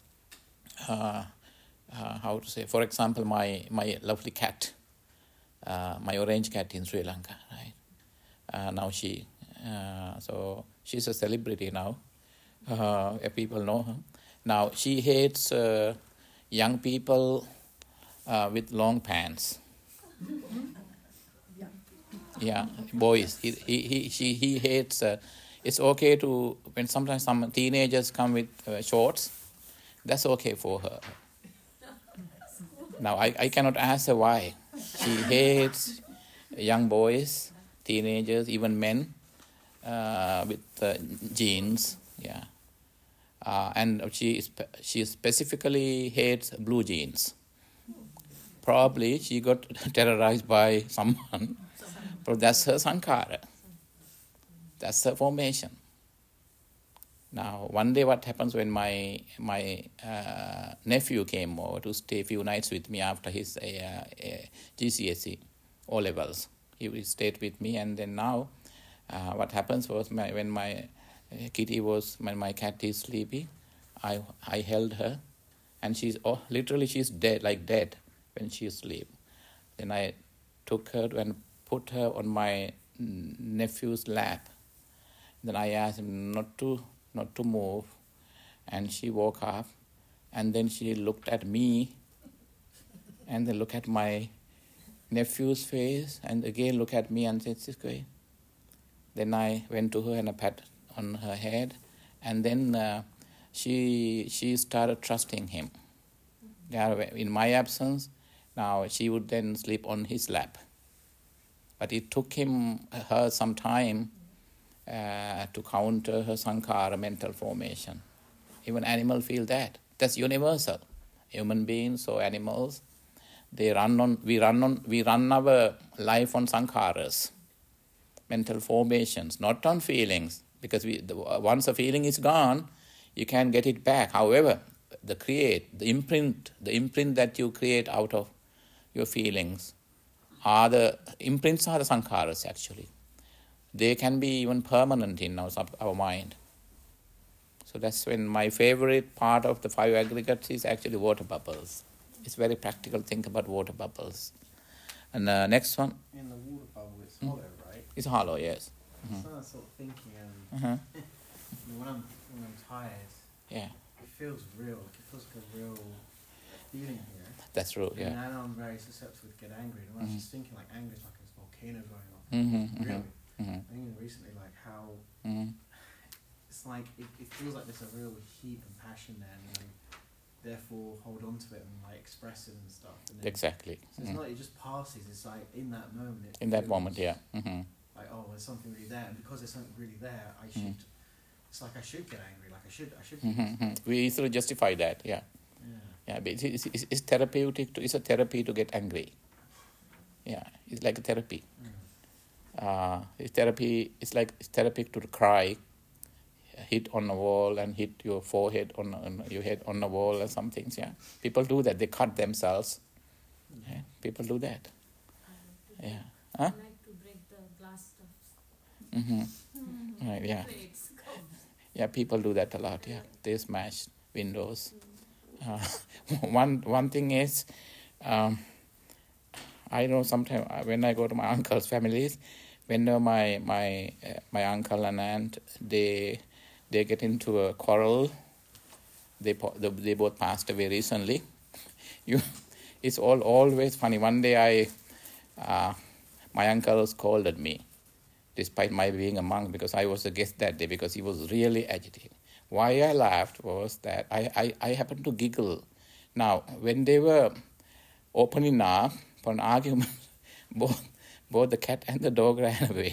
Uh, uh, how to say? For example, my my lovely cat, uh, my orange cat in Sri Lanka, right? Uh, now she, uh, so she's a celebrity now. Uh, people know her. Now she hates uh, young people uh, with long pants. Yeah, boys. He he he she, he hates. Uh, it's okay to when sometimes some teenagers come with uh, shorts. That's okay for her. Now I, I cannot ask her why. She hates young boys, teenagers, even men uh, with uh, jeans. Yeah, uh, and she spe- she specifically hates blue jeans. Probably she got terrorized by someone. But that's her sankhara. That's her formation. Now, one day what happens when my my uh, nephew came over to stay a few nights with me after his uh, uh, G C S E, O-levels. He stayed with me, and then now uh, what happens was my, when my uh, kitty was, when my cat is sleepy, I I held her, and she's oh, literally she's dead, like dead when she asleep. Then I took her and put her on my nephew's lap. Then I asked him not to not to move, and she woke up, and then she looked at me, and then looked at my nephew's face, and again looked at me and said, "Siskoy." Then I went to her and I pat on her head, and then uh, she she started trusting him. In my absence, now she would then sleep on his lap. But it took him her some time uh, to counter her sankhara mental formation. Even animals feel that. That's universal. Human beings or animals, they run on. We run on. We run our life on sankharas, mental formations, not on feelings. Because we, the, once a feeling is gone, you can't get it back. However, the create, the imprint, the imprint that you create out of your feelings, are the imprints are the sankharas actually. They can be even permanent in our, our mind. So that's when my favorite part of the five aggregates is actually water bubbles. It's very practical. Think about water bubbles. And uh, next one. In the water bubble, it's hollow, right? It's hollow, yes. Mm-hmm. So I'm sort of thinking, um, Uh-huh. when I'm when I'm tired, Yeah, it feels real. Like it feels like a real feeling here. that's true, And yeah. I know I'm very susceptible to get angry. And I was Mhm. just thinking, like, anger is like a volcano going off. Mm-hmm, Really. mm-hmm, mm-hmm, I think recently, like, how mm-hmm. it's like it, it feels like there's a real heat and passion there, and you know, therefore hold on to it and like express it and stuff. And then, Exactly. So it's Mhm. not it just passes. It's like in that moment. It In that feels moment, yeah. Mm-hmm. Like, oh, there's something really there, and because there's something really there, I should. Mhm. It's like I should get angry. Like I should. I should. Be Mm-hmm. We easily justify that, yeah. Yeah. Yeah, but it's, it's, it's therapeutic. To, it's a therapy to get angry. Yeah, it's like a therapy. Mm. Uh, it's therapy. It's like it's therapeutic to cry, hit on a wall and hit your forehead on, on your head on a wall or some things. Yeah, people do that. They cut themselves. Yeah, people do that. Yeah. I Huh? like to break the glass stuff. Mm-hmm. Right. Yeah. Plates, cups. Yeah. People do that a lot. Yeah. They smash windows. Uh, one one thing is, um, I know sometimes when I go to my uncle's families, when uh, my my uh, my uncle and aunt they they get into a quarrel. They po- they, they both passed away recently. You, it's all always funny. One day I, uh, my uncle scolded me, despite my being a monk, because I was a guest that day because he was really agitated. Why I laughed was that I, I, I happened to giggle. Now, when they were opening up for an argument, both, both the cat and the dog ran away.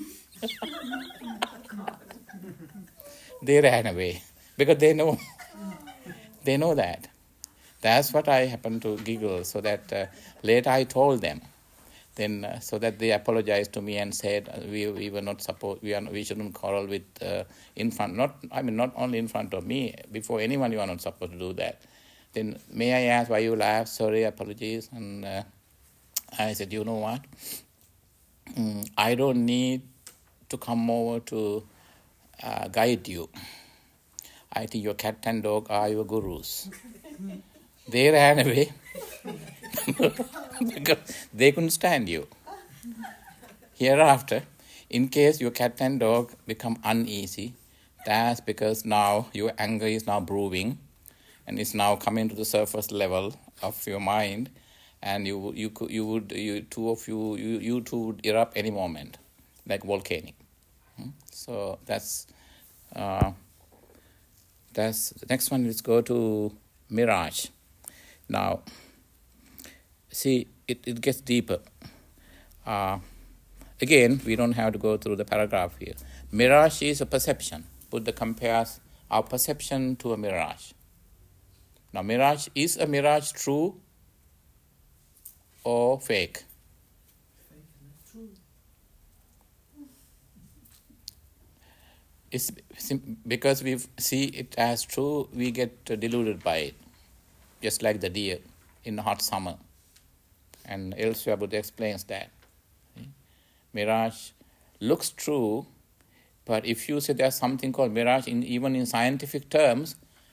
They ran away because they know, they know that. That's what I happened to giggle, so that uh, later I told them. Then, uh, so that they apologized to me and said uh, we we were not supposed we are we shouldn't quarrel with uh, in front not I mean not only in front of me, before anyone you are not supposed to do that. Then may I ask why you laughed? Sorry, apologies. And uh, I said, you know what? Mm, I don't need to come over to uh, guide you. I think your cat and dog are your gurus. They ran away because they couldn't stand you. Hereafter, in case your cat and dog become uneasy, that's because now your anger is now brewing and it's now coming to the surface level of your mind, and you you could you would you two of you you, you two would erupt any moment, like volcanic. Hmm? So that's uh, that's the next one. Let's go to mirage. Now, see, it, it gets deeper. Uh, again, we don't have to go through the paragraph here. Mirage is a perception. Buddha compares our perception to a mirage. Now, mirage, is a mirage true or fake? Fake, isn't it? True. It's sim- because we see it as true, we get uh, deluded by it. Just like the deer in hot summer. And elsewhere Buddha explains that. Mirage looks true, but if you say there's something called mirage, in, even in scientific terms,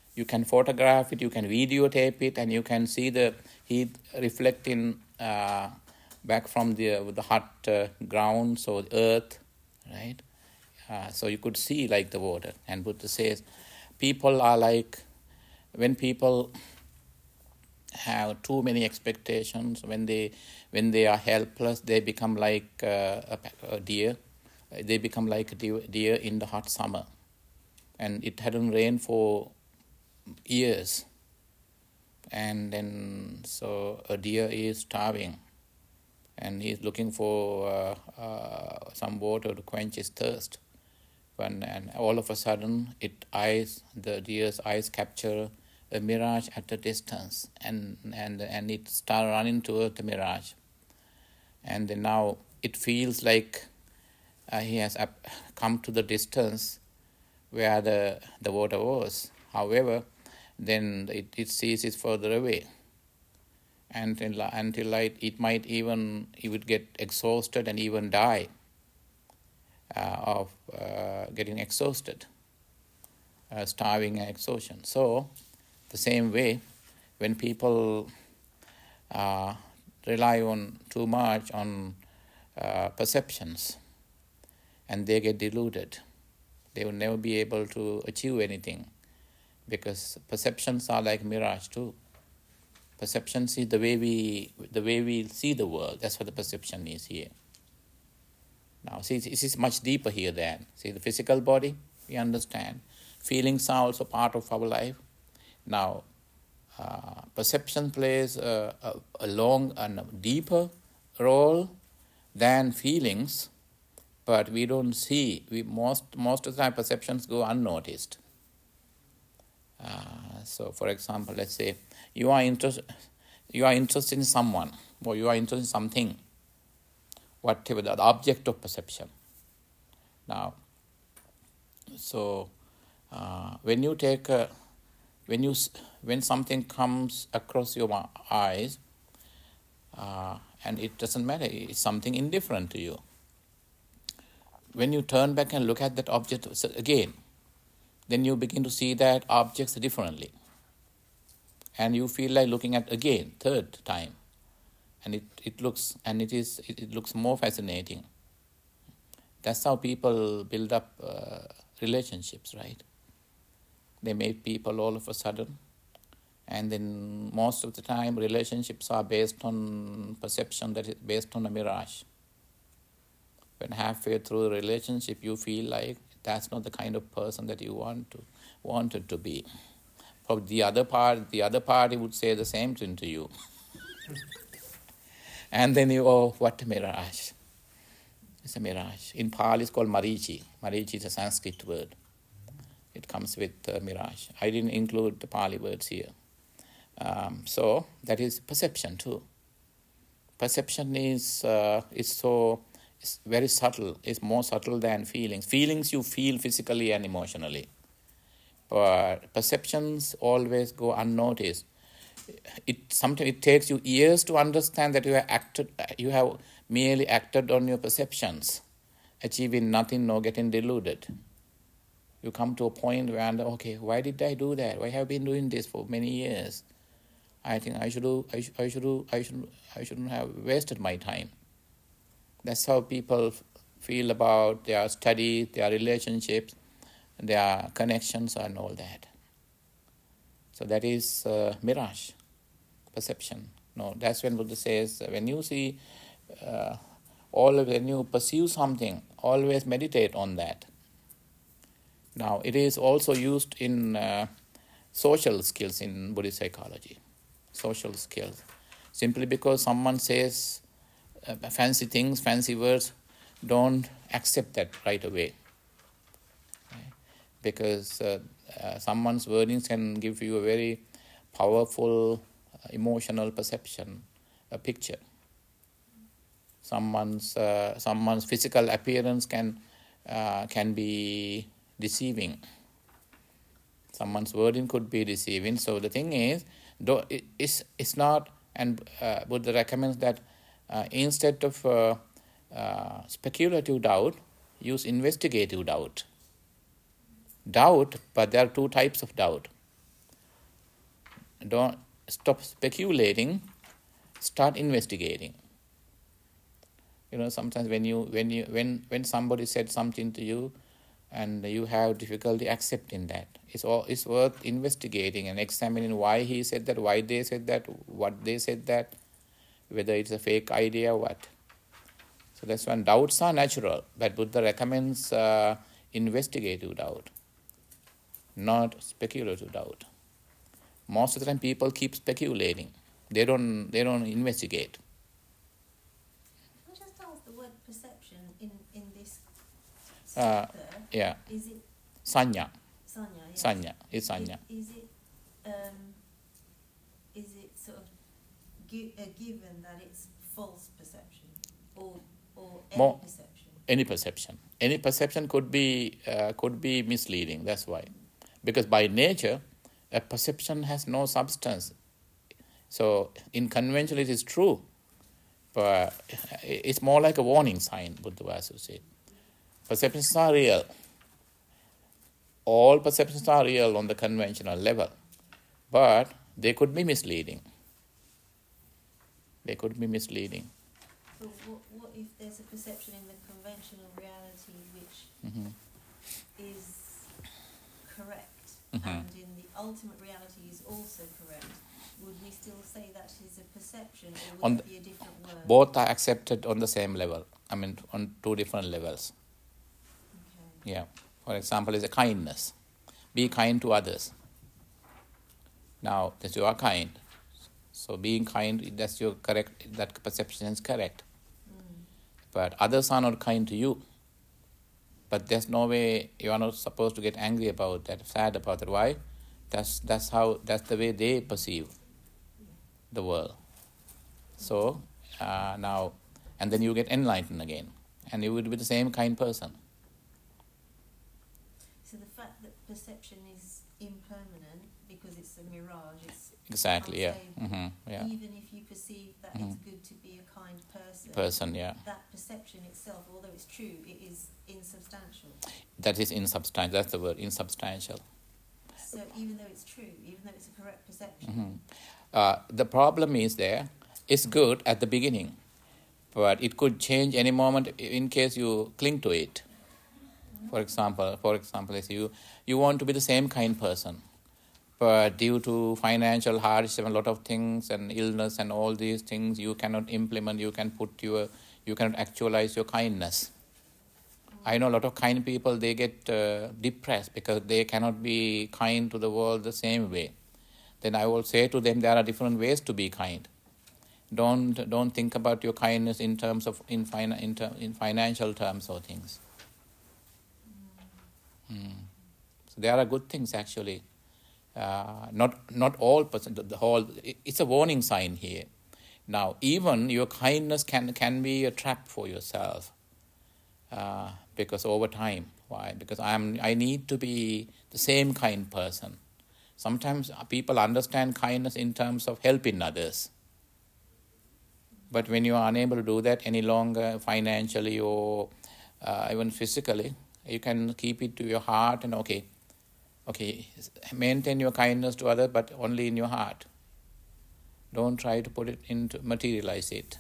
You can photograph it, you can videotape it, and you can see the heat reflecting uh, back from the the hot uh, ground, so earth, right? Uh, so you could see like the water. And Buddha says, people are like, when people have too many expectations, when they when they are helpless, they become like uh, a, a deer. They become like a deer, deer in the hot summer, and it hadn't rained for years, and then so a deer is starving, and he's looking for uh, uh, some water to quench his thirst. When, and all of a sudden, it eyes the deer's eyes capture a mirage at a distance, and and and it start running toward the mirage, and then now it feels like uh, he has up, come to the distance where the the water was. However, then it, it sees it further away, and until, until it, it might even it would get exhausted and even die uh, of uh, getting exhausted, uh, starving and exhaustion. So the same way, when people uh, rely on too much on uh, perceptions, and they get deluded, they will never be able to achieve anything, because perceptions are like mirage too. Perceptions is the way we the way we see the world. That's what the perception is here. Now, see, this is much deeper here than, see, the physical body, we understand. Feelings are also part of our life. Now, uh, perception plays a, a, a long and a deeper role than feelings, but we don't see. We most most of the time perceptions go unnoticed. Uh, so, for example, let's say you are interested, you are interested in someone, or you are interested in something, whatever the object of perception. Now, so uh, when you take a When you when something comes across your eyes, uh, and it doesn't matter, it's something indifferent to you. When you turn back and look at that object again, then you begin to see that objects differently, and you feel like looking at again, third time, and it, it looks and it is it, it looks more fascinating. That's how people build up uh, relationships, right? They meet people all of a sudden, and then most of the time relationships are based on perception, that is based on a mirage. When halfway through the relationship you feel like that's not the kind of person that you want to wanted to be. Probably the other part, the other party would say the same thing to you. And then you, oh, what a mirage. It's a mirage. In Pali it's called Marichi. Marichi is a Sanskrit word. It comes with uh, mirage. I didn't include the Pali words here. Um, so that is perception too. Perception is uh, is so it's very subtle. It's more subtle than feelings. Feelings you feel physically and emotionally, but perceptions always go unnoticed. It sometimes it takes you years to understand that you have acted. You have merely acted on your perceptions, achieving nothing nor getting deluded. You come to a point where, okay, why did I do that? Why have I been doing this for many years? I think I should do, I, sh- I should do, I should, I shouldn't have wasted my time. That's how people feel about their studies, their relationships, their connections, and all that. So that is uh, mirage, perception. No, that's when Buddha says, when you see, uh, all when you perceive something, always meditate on that. Now, it is also used in uh, social skills in Buddhist psychology. Social skills. Simply because someone says uh, fancy things, fancy words, don't accept that right away. Right? Because uh, uh, someone's wordings can give you a very powerful uh, emotional perception, a picture. Someone's uh, someone's physical appearance can uh, can be deceiving. Someone's wording could be deceiving. So the thing is, though it, it's, it's not, and uh, Buddha recommends that uh, instead of uh, uh, speculative doubt, use investigative doubt. Doubt, but there are two types of doubt. don't stop speculating, start investigating. You know, sometimes when you when you when when somebody said something to you and you have difficulty accepting that, it's all it's worth investigating and examining why he said that, why they said that, what they said that, whether it's a fake idea or what. So that's when doubts are natural, but Buddha recommends uh, investigative doubt, not speculative doubt. Most of the time people keep speculating. They don't they don't investigate. Can I just ask the word perception in, in this Uh, there? yeah. Is it Sanya. sanya? Yes. Sanya. It's sanya. Is, is it um, is it sort of gi- a given that it's false perception or or any More- perception? Any perception. Any perception could be uh, could be misleading. That's why, because by nature, a perception has no substance. So in convention it is true, but it's more like a warning sign. Buddha Vasu said, perceptions are real. All perceptions are real on the conventional level, but they could be misleading. They could be misleading. But what, what if there's a perception in the conventional reality which Mhm. is correct, Mhm. and in the ultimate reality is also correct? Would we still say that is a perception, or would On it the- be a different word? Both are accepted on the same level. I mean, on two different levels. Okay. Yeah. For example, is a kindness. Be kind to others. Now, that you are kind. So being kind, that's your correct, that perception is correct. Mm. But others are not kind to you. But there's no way, you are not supposed to get angry about that, sad about that. Why? That's that's how that's the way they perceive the world. So uh, now, and then you get enlightened again, and you will be the same kind person. So the fact that perception is impermanent because it's a mirage, it's Exactly. Yeah. unstable. Mm-hmm, yeah. Even if you perceive that it's Mhm. good to be a kind person, Person. Yeah. that perception itself, although it's true, it is insubstantial. That is insubstantial. That's the word, insubstantial. So even though it's true, even though it's a correct perception, Mhm. Uh, the problem is there, it's good at the beginning, but it could change any moment in case you cling to it. For example, for example, if you, you want to be the same kind person, but due to financial hardship and a lot of things and illness and all these things, you cannot implement, you can put your, you cannot actualize your kindness. I know a lot of kind people, they get uh, depressed because they cannot be kind to the world the same way. Then I will say to them, there are different ways to be kind. Don't don't think about your kindness in terms of in fin- in, ter- in financial terms or things. Mm. So there are good things actually. Uh, not not all person. The, the whole. It, it's a warning sign here. Now even your kindness can can be a trap for yourself. Uh, because over time, why? Because I'm I need to be the same kind person. Sometimes people understand kindness in terms of helping others. But when you are unable to do that any longer financially or uh, even physically, you can keep it to your heart and okay, okay, maintain your kindness to others, but only in your heart. Don't try to put it into, materialize it.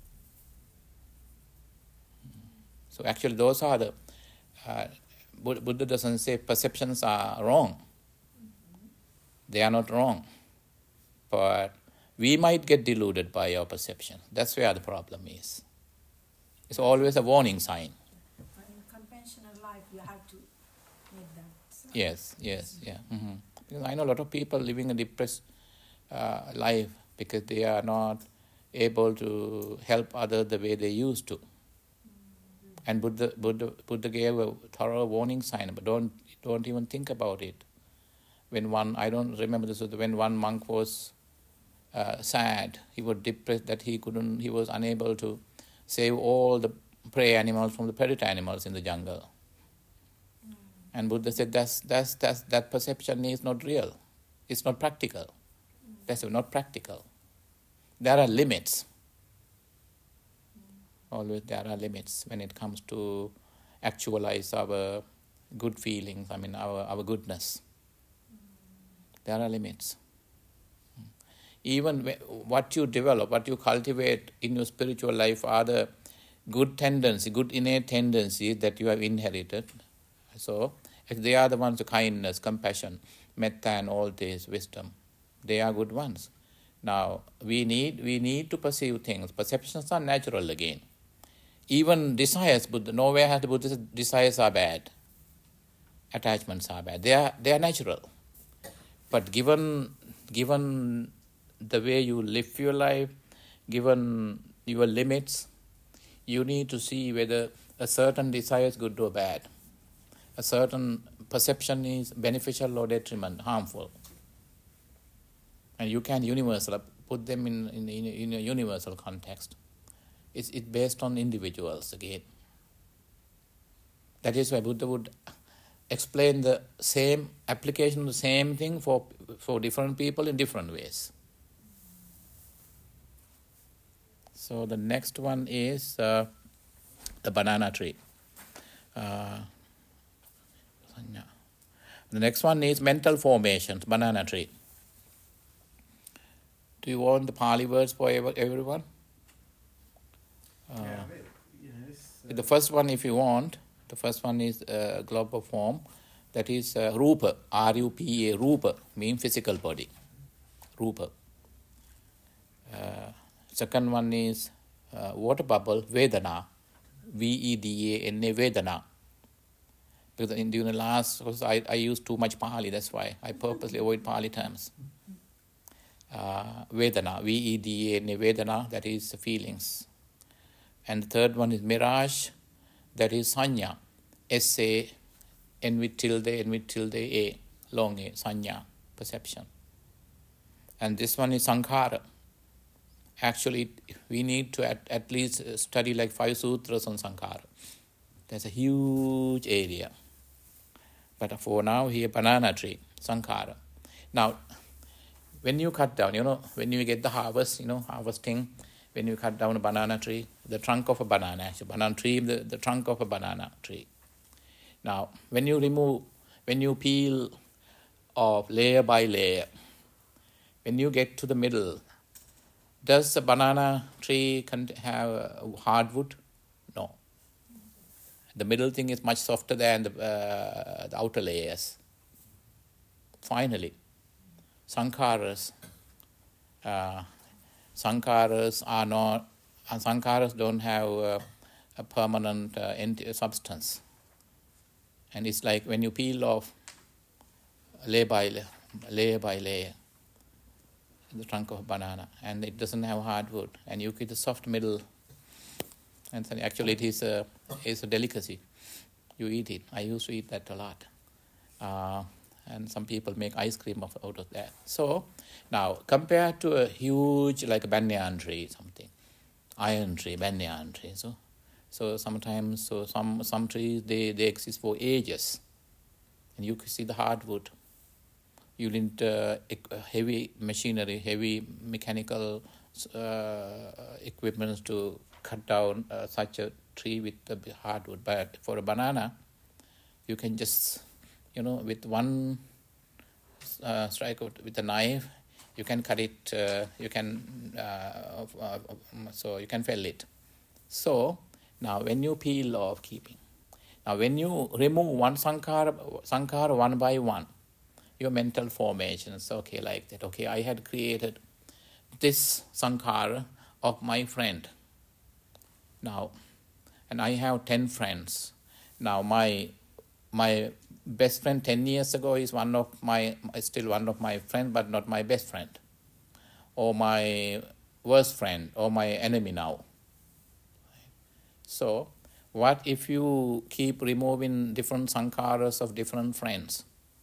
So actually those are the, uh, Buddha doesn't say perceptions are wrong. They are not wrong. But we might get deluded by our perception. That's where the problem is. It's always a warning sign. But in conventional life, you have to make that. So Yes, yes, yeah. Mm-hmm. Because I know a lot of people living a depressed uh, life because they are not able to help others the way they used to. And Buddha, Buddha, Buddha gave a thorough warning sign, but don't don't even think about it. When one, I don't remember this, when one monk was uh, sad, he was depressed that he couldn't, he was unable to save all the prey animals from the predator animals in the jungle. Mm. And Buddha said that's, that's, that's, that perception is not real. It's not practical. Mm. That's not practical. There are limits. Always there are limits when it comes to actualize our good feelings, I mean our, our goodness. There are limits. even wh- what you develop, what you cultivate in your spiritual life are the good tendencies, good innate tendencies that you have inherited. So they are the ones, the kindness, compassion, metta and all this, wisdom. They are good ones. Now, we need we need to perceive things. Perceptions are natural again. Even desires, Buddha, nowhere has the Buddha said desires are bad. Attachments are bad. They are they are natural. But given given the way you live your life, given your limits, you need to see whether a certain desire is good or bad. A certain perception is beneficial or detriment, harmful. And you can universal put them in, in, in, in a universal context. It's, it's based on individuals again. That is why Buddha would explain the same application of the same thing for, for different people in different ways. So the next one is uh, the banana tree. Uh, the next one is mental formations, banana tree. Do you want the Pali words for everyone? Uh, yeah, but, you know, this, uh, the first one, if you want, the first one is uh, global form. That is uh, Rupa, R U P A, Rupa, means physical body. Rupa. Uh, second one is uh, water bubble, Vedana, V E D A N A, Vedana. Because in during the last, because I, I used too much Pali, that's why I purposely avoid Pali terms. Uh, Vedana, V E D A N A, Vedana, that is feelings. And the third one is Mirage, that is Sanya, S A, N with tilde, N with tilde, A, long A, Sanya, perception. And this one is Sankhara. Actually, we need to at, at least study like five sutras on Sankhara. That's a huge area. But for now, here, banana tree, Sankhara. Now, when you cut down, you know, when you get the harvest, you know, harvesting, when you cut down a banana tree, the trunk of a banana, actually, banana tree, the, the trunk of a banana tree. Now, when you remove, when you peel off layer by layer, when you get to the middle, does the banana tree have hardwood? No. The middle thing is much softer than the, uh, the outer layers. Finally, sankharas. Uh, sankharas are not, and sankharas don't have uh, a permanent uh, ent- substance. And it's like when you peel off layer by layer, layer by layer, the trunk of a banana, and it doesn't have hardwood, and you get a soft middle. And so actually, it is a it's a delicacy. You eat it. I used to eat that a lot, uh, and some people make ice cream of, out of that. So now, compared to a huge like a banyan tree, something, iron tree, banyan tree. So, so sometimes, so some some trees they, they exist for ages, and you can see the hardwood. You need uh, heavy machinery, heavy mechanical uh, equipment to cut down uh, such a tree with the hardwood. But for a banana, you can just, you know, with one uh, strike with a knife, you can cut it. Uh, you can uh, uh, so you can fell it. So now, when you peel off, keeping now when you remove one sankhara, sankhara one by one. Your mental formations, okay, like that. Okay, I had created this sankhara of my friend. Now, and I have ten friends. Now, my my best friend ten years ago is one of my still one of my friend, but not my best friend, or my worst friend, or my enemy now. So, what if you keep removing different sankharas of different friends?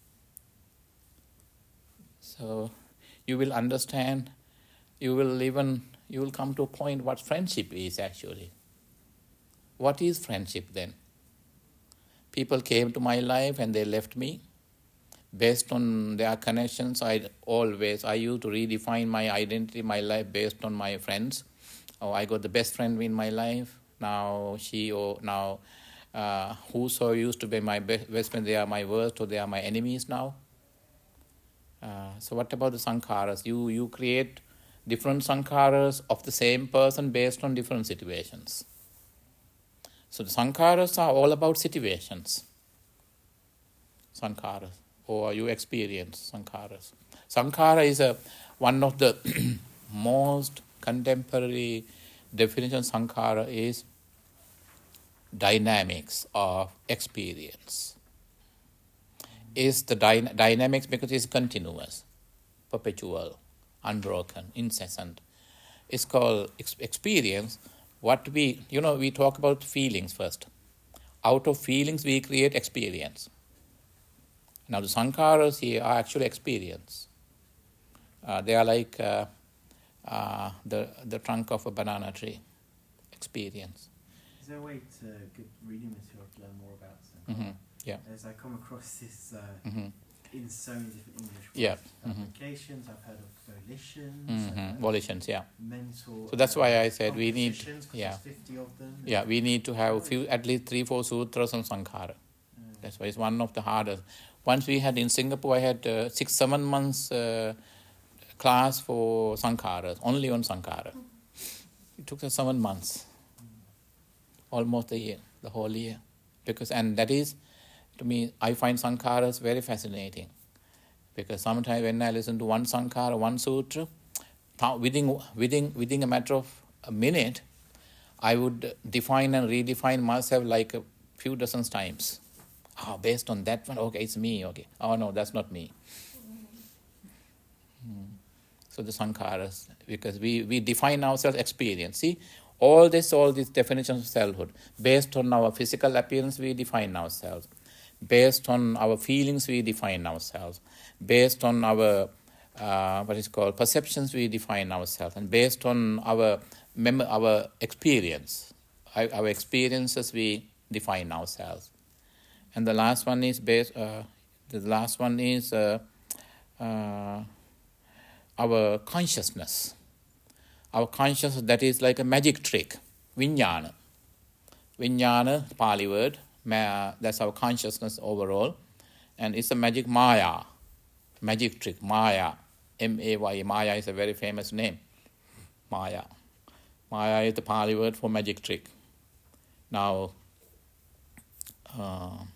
So you will understand, you will even, you will come to a point what friendship is actually. What is friendship then? People came to my life and they left me. Based on their connections, I always, I used to redefine my identity, my life based on my friends. Oh, I got the best friend in my life. Now she or now uh, whoso used to be my best friend, they are my worst or they are my enemies now. Uh, so what about the sankharas? You you create different sankharas of the same person based on different situations. So the sankharas are all about situations. Sankharas, or you experience sankharas. Sankhara is a, one of the most contemporary definition. Sankhara is dynamics of experience. Is the dy- dynamics because it's continuous, perpetual, unbroken, incessant. It's called ex- experience. What we, you know, we talk about feelings first. Out of feelings we create experience. Now the sankharas here are actually experience. Uh, they are like uh, uh, the the trunk of a banana tree. Experience. Is there a way to get reading material to learn more about Sankhara? Mm-hmm. Yeah. As I come across this uh, Mm-hmm. in so many different English words, Yeah. Mm-hmm. applications, I've heard of volitions, Mm-hmm. uh, Volitions, yeah. mental. So that's why I said we need, compositions, 'cause yeah, there's fifty of them. yeah, we need to have few, at least three, four sutras on Sankhara. Mm. That's why it's one of the hardest. Once we had in Singapore, I had uh, six, seven months uh, class for Sankharas, only on Sankhara. It took us seven months, almost a year, the whole year. Because, and that is, to me, I find Sankharas very fascinating. Because sometimes when I listen to one Sankhara, one sutra, within, within, within a matter of a minute, I would define and redefine myself like a few dozen times. Oh, based on that one, okay, it's me, okay. Oh no, that's not me. Hmm. So the Sankharas, because we, we define ourselves experience. See, all this, all these definitions of selfhood, based on our physical appearance, we define ourselves. Based on our feelings, we define ourselves. Based on our, uh, what is called, perceptions, we define ourselves. And based on our mem- our experience, our, our experiences, we define ourselves. And the last one is based, uh, the last one is uh, uh, our consciousness. Our consciousness, that is like a magic trick, vijnana. Vijnana, Pali word, ma- that's our consciousness overall. And it's a magic maya, magic trick, Maya, M A Y A. Maya is a very famous name, Maya. Maya is the Pali word for magic trick. Now, uh,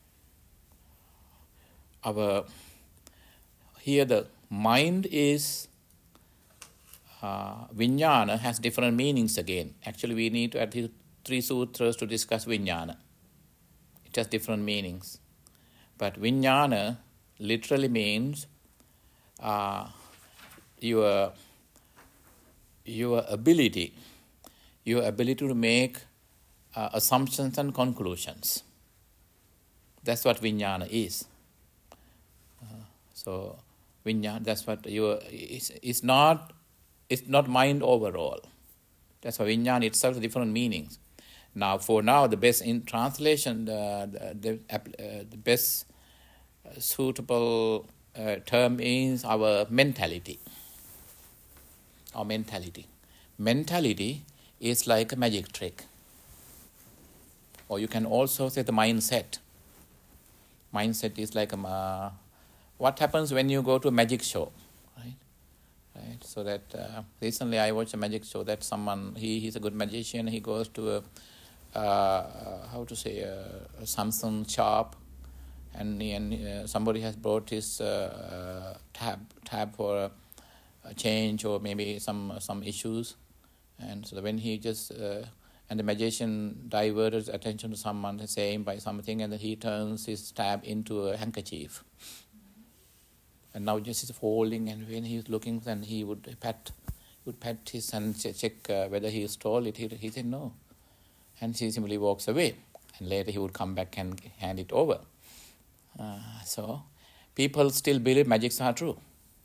our here the mind is, uh, vijnana has different meanings again. Actually, we need to at least three sutras to discuss vijnana. It has different meanings. But vijnana literally means uh, your, your ability, your ability to make uh, assumptions and conclusions. That's what vijnana is. Uh, so vijnana, that's what you. It's, it's not. It's not mind overall. That's why vijnana itself has different meanings. Now, for now, the best in translation, the the, the, uh, the best suitable uh, term is our mentality. Our mentality. Mentality is like a magic trick. Or you can also say the mindset. Mindset is like a, uh, what happens when you go to a magic show, right? Right. So that uh, recently I watched a magic show that someone, he he's a good magician. He goes to a uh, how to say a, a Samsung shop, and and uh, somebody has brought his uh, uh, tab tab for a, a change or maybe some some issues, and so when he just uh, and the magician diverted attention to someone saying by something, and then he turns his tab into a handkerchief. And now just is folding, and when he's looking, then he would pat, would pat his and check uh, whether he stole it. He, he said no, and he simply walks away. And later he would come back and hand it over. Uh, so, people still believe magics are true.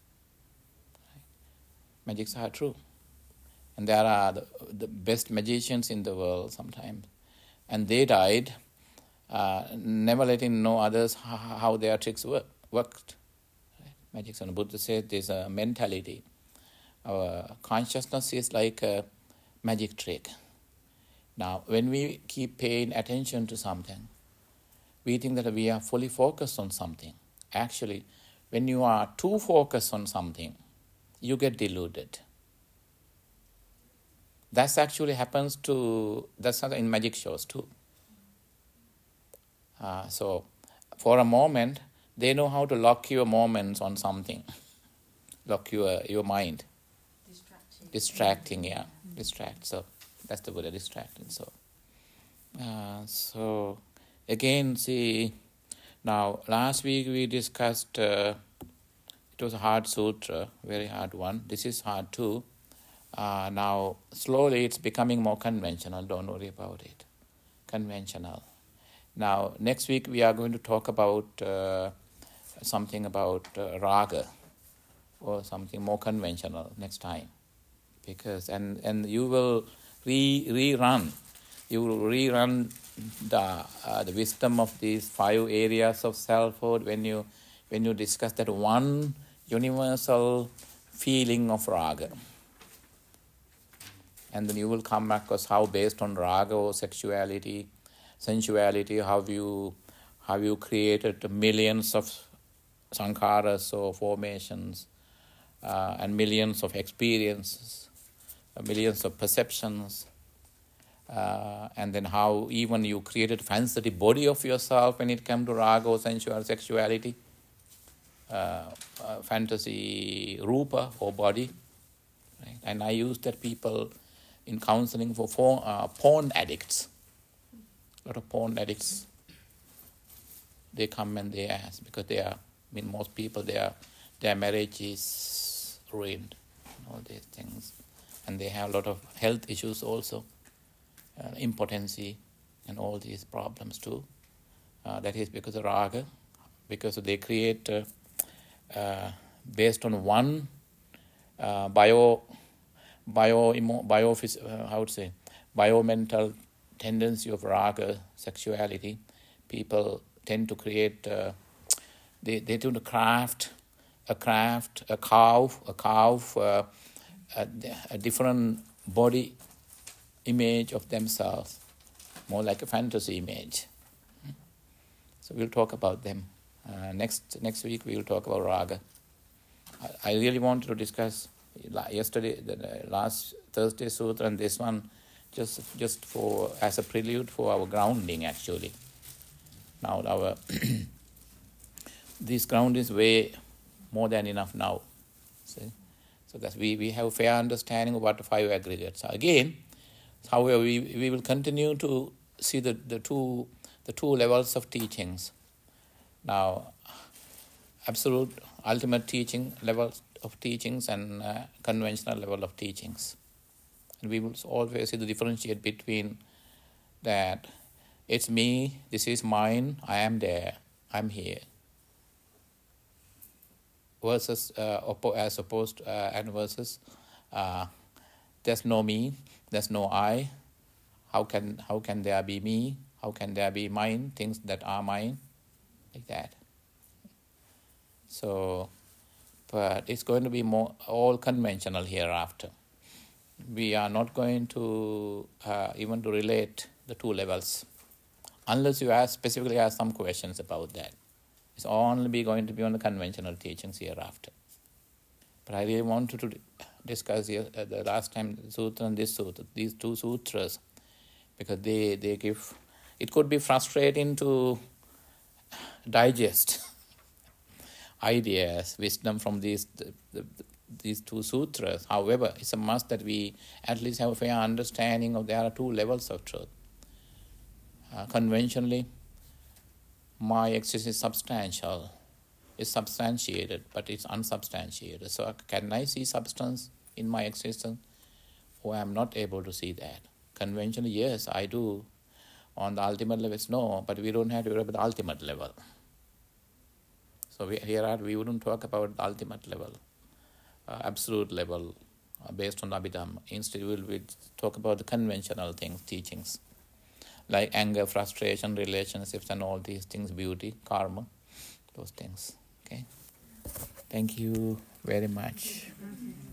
Magics are true, and there are the, the best magicians in the world sometimes, and they died, uh, never letting know others how, how their tricks work, worked. Magic. So the Buddha said there's a mentality. Our consciousness is like a magic trick. Now, when we keep paying attention to something, we think that we are fully focused on something. Actually, when you are too focused on something, you get deluded. That's actually happens to, that's not in magic shows too. Uh, so, for a moment, they know how to lock your moments on something. Lock your your mind. Distracting. Distracting, yeah. Mm-hmm. Distract. So, that's the word, distracting. So, uh, so again, see, now, last week we discussed, uh, it was a hard sutra, very hard one. This is hard too. Uh, now, slowly it's becoming more conventional. Don't worry about it. Conventional. Now, next week we are going to talk about uh, something about uh, raga or something more conventional next time. Because, and, and you will re rerun, you will rerun the uh, the wisdom of these five areas of selfhood when you when you discuss that one universal feeling of raga. And then you will come across how based on raga or sexuality, sensuality, how you how you created millions of sankharas or formations uh, and millions of experiences, uh, millions of perceptions, uh, and then how even you created fancy body of yourself when it came to raga or sensual sexuality, uh, uh, fantasy rupa or body, right? And I use that people in counseling for, for uh, porn addicts. A lot of porn addicts, they come and they ask because they are, I mean, most people, they are, their marriage is ruined, all these things. And they have a lot of health issues also, uh, impotency and all these problems too. Uh, that is because of raga, because they create, uh, uh, based on one uh, bio, bio, emo, bio uh, how to say, biomental tendency of raga, sexuality, people tend to create, uh, they, they tend to craft, a craft, a carve, a carve, uh, a, a different body image of themselves, more like a fantasy image. So we'll talk about them. Uh, next next week we will talk about raga. I, I really wanted to discuss yesterday, the last Thursday sutra and this one, just just for as a prelude for our grounding actually. Now our this ground is way more than enough now. See? So that we, we have a fair understanding of what the five aggregates are. Again, however, we we will continue to see the, the two the two levels of teachings. Now, absolute ultimate teaching levels of teachings and uh, conventional level of teachings. And we will always see the differentiate between that it's me, this is mine, I am there, I'm here. Versus, uh, oppo- as opposed to, uh, and versus, uh, there's no me, there's no I. How can how can there be me? How can there be mine? Things that are mine, like that. So, but it's going to be more all conventional hereafter. We are not going to uh, even to relate the two levels, unless you ask specifically ask some questions about that. It's only be going to be on the conventional teachings hereafter. But I really wanted to discuss here, uh, the last time the sutra and this sutra, these two sutras, because they, they give, it could be frustrating to digest ideas, wisdom from these the, the, these two sutras. However, it's a must that we at least have a fair understanding of there are two levels of truth. Uh, conventionally, my existence is substantial, it's substantiated, but it's unsubstantiated. So can I see substance in my existence? Or I am not able to see that. Conventionally, yes, I do. On the ultimate level, it's no, but we don't have to worry about the ultimate level. So we, here are, we wouldn't talk about the ultimate level, uh, absolute level, uh, based on the Abhidhamma. Instead, we will talk about the conventional things, teachings, like anger, frustration, relationships, and all these things, beauty, karma, those things. Okay. Thank you very much.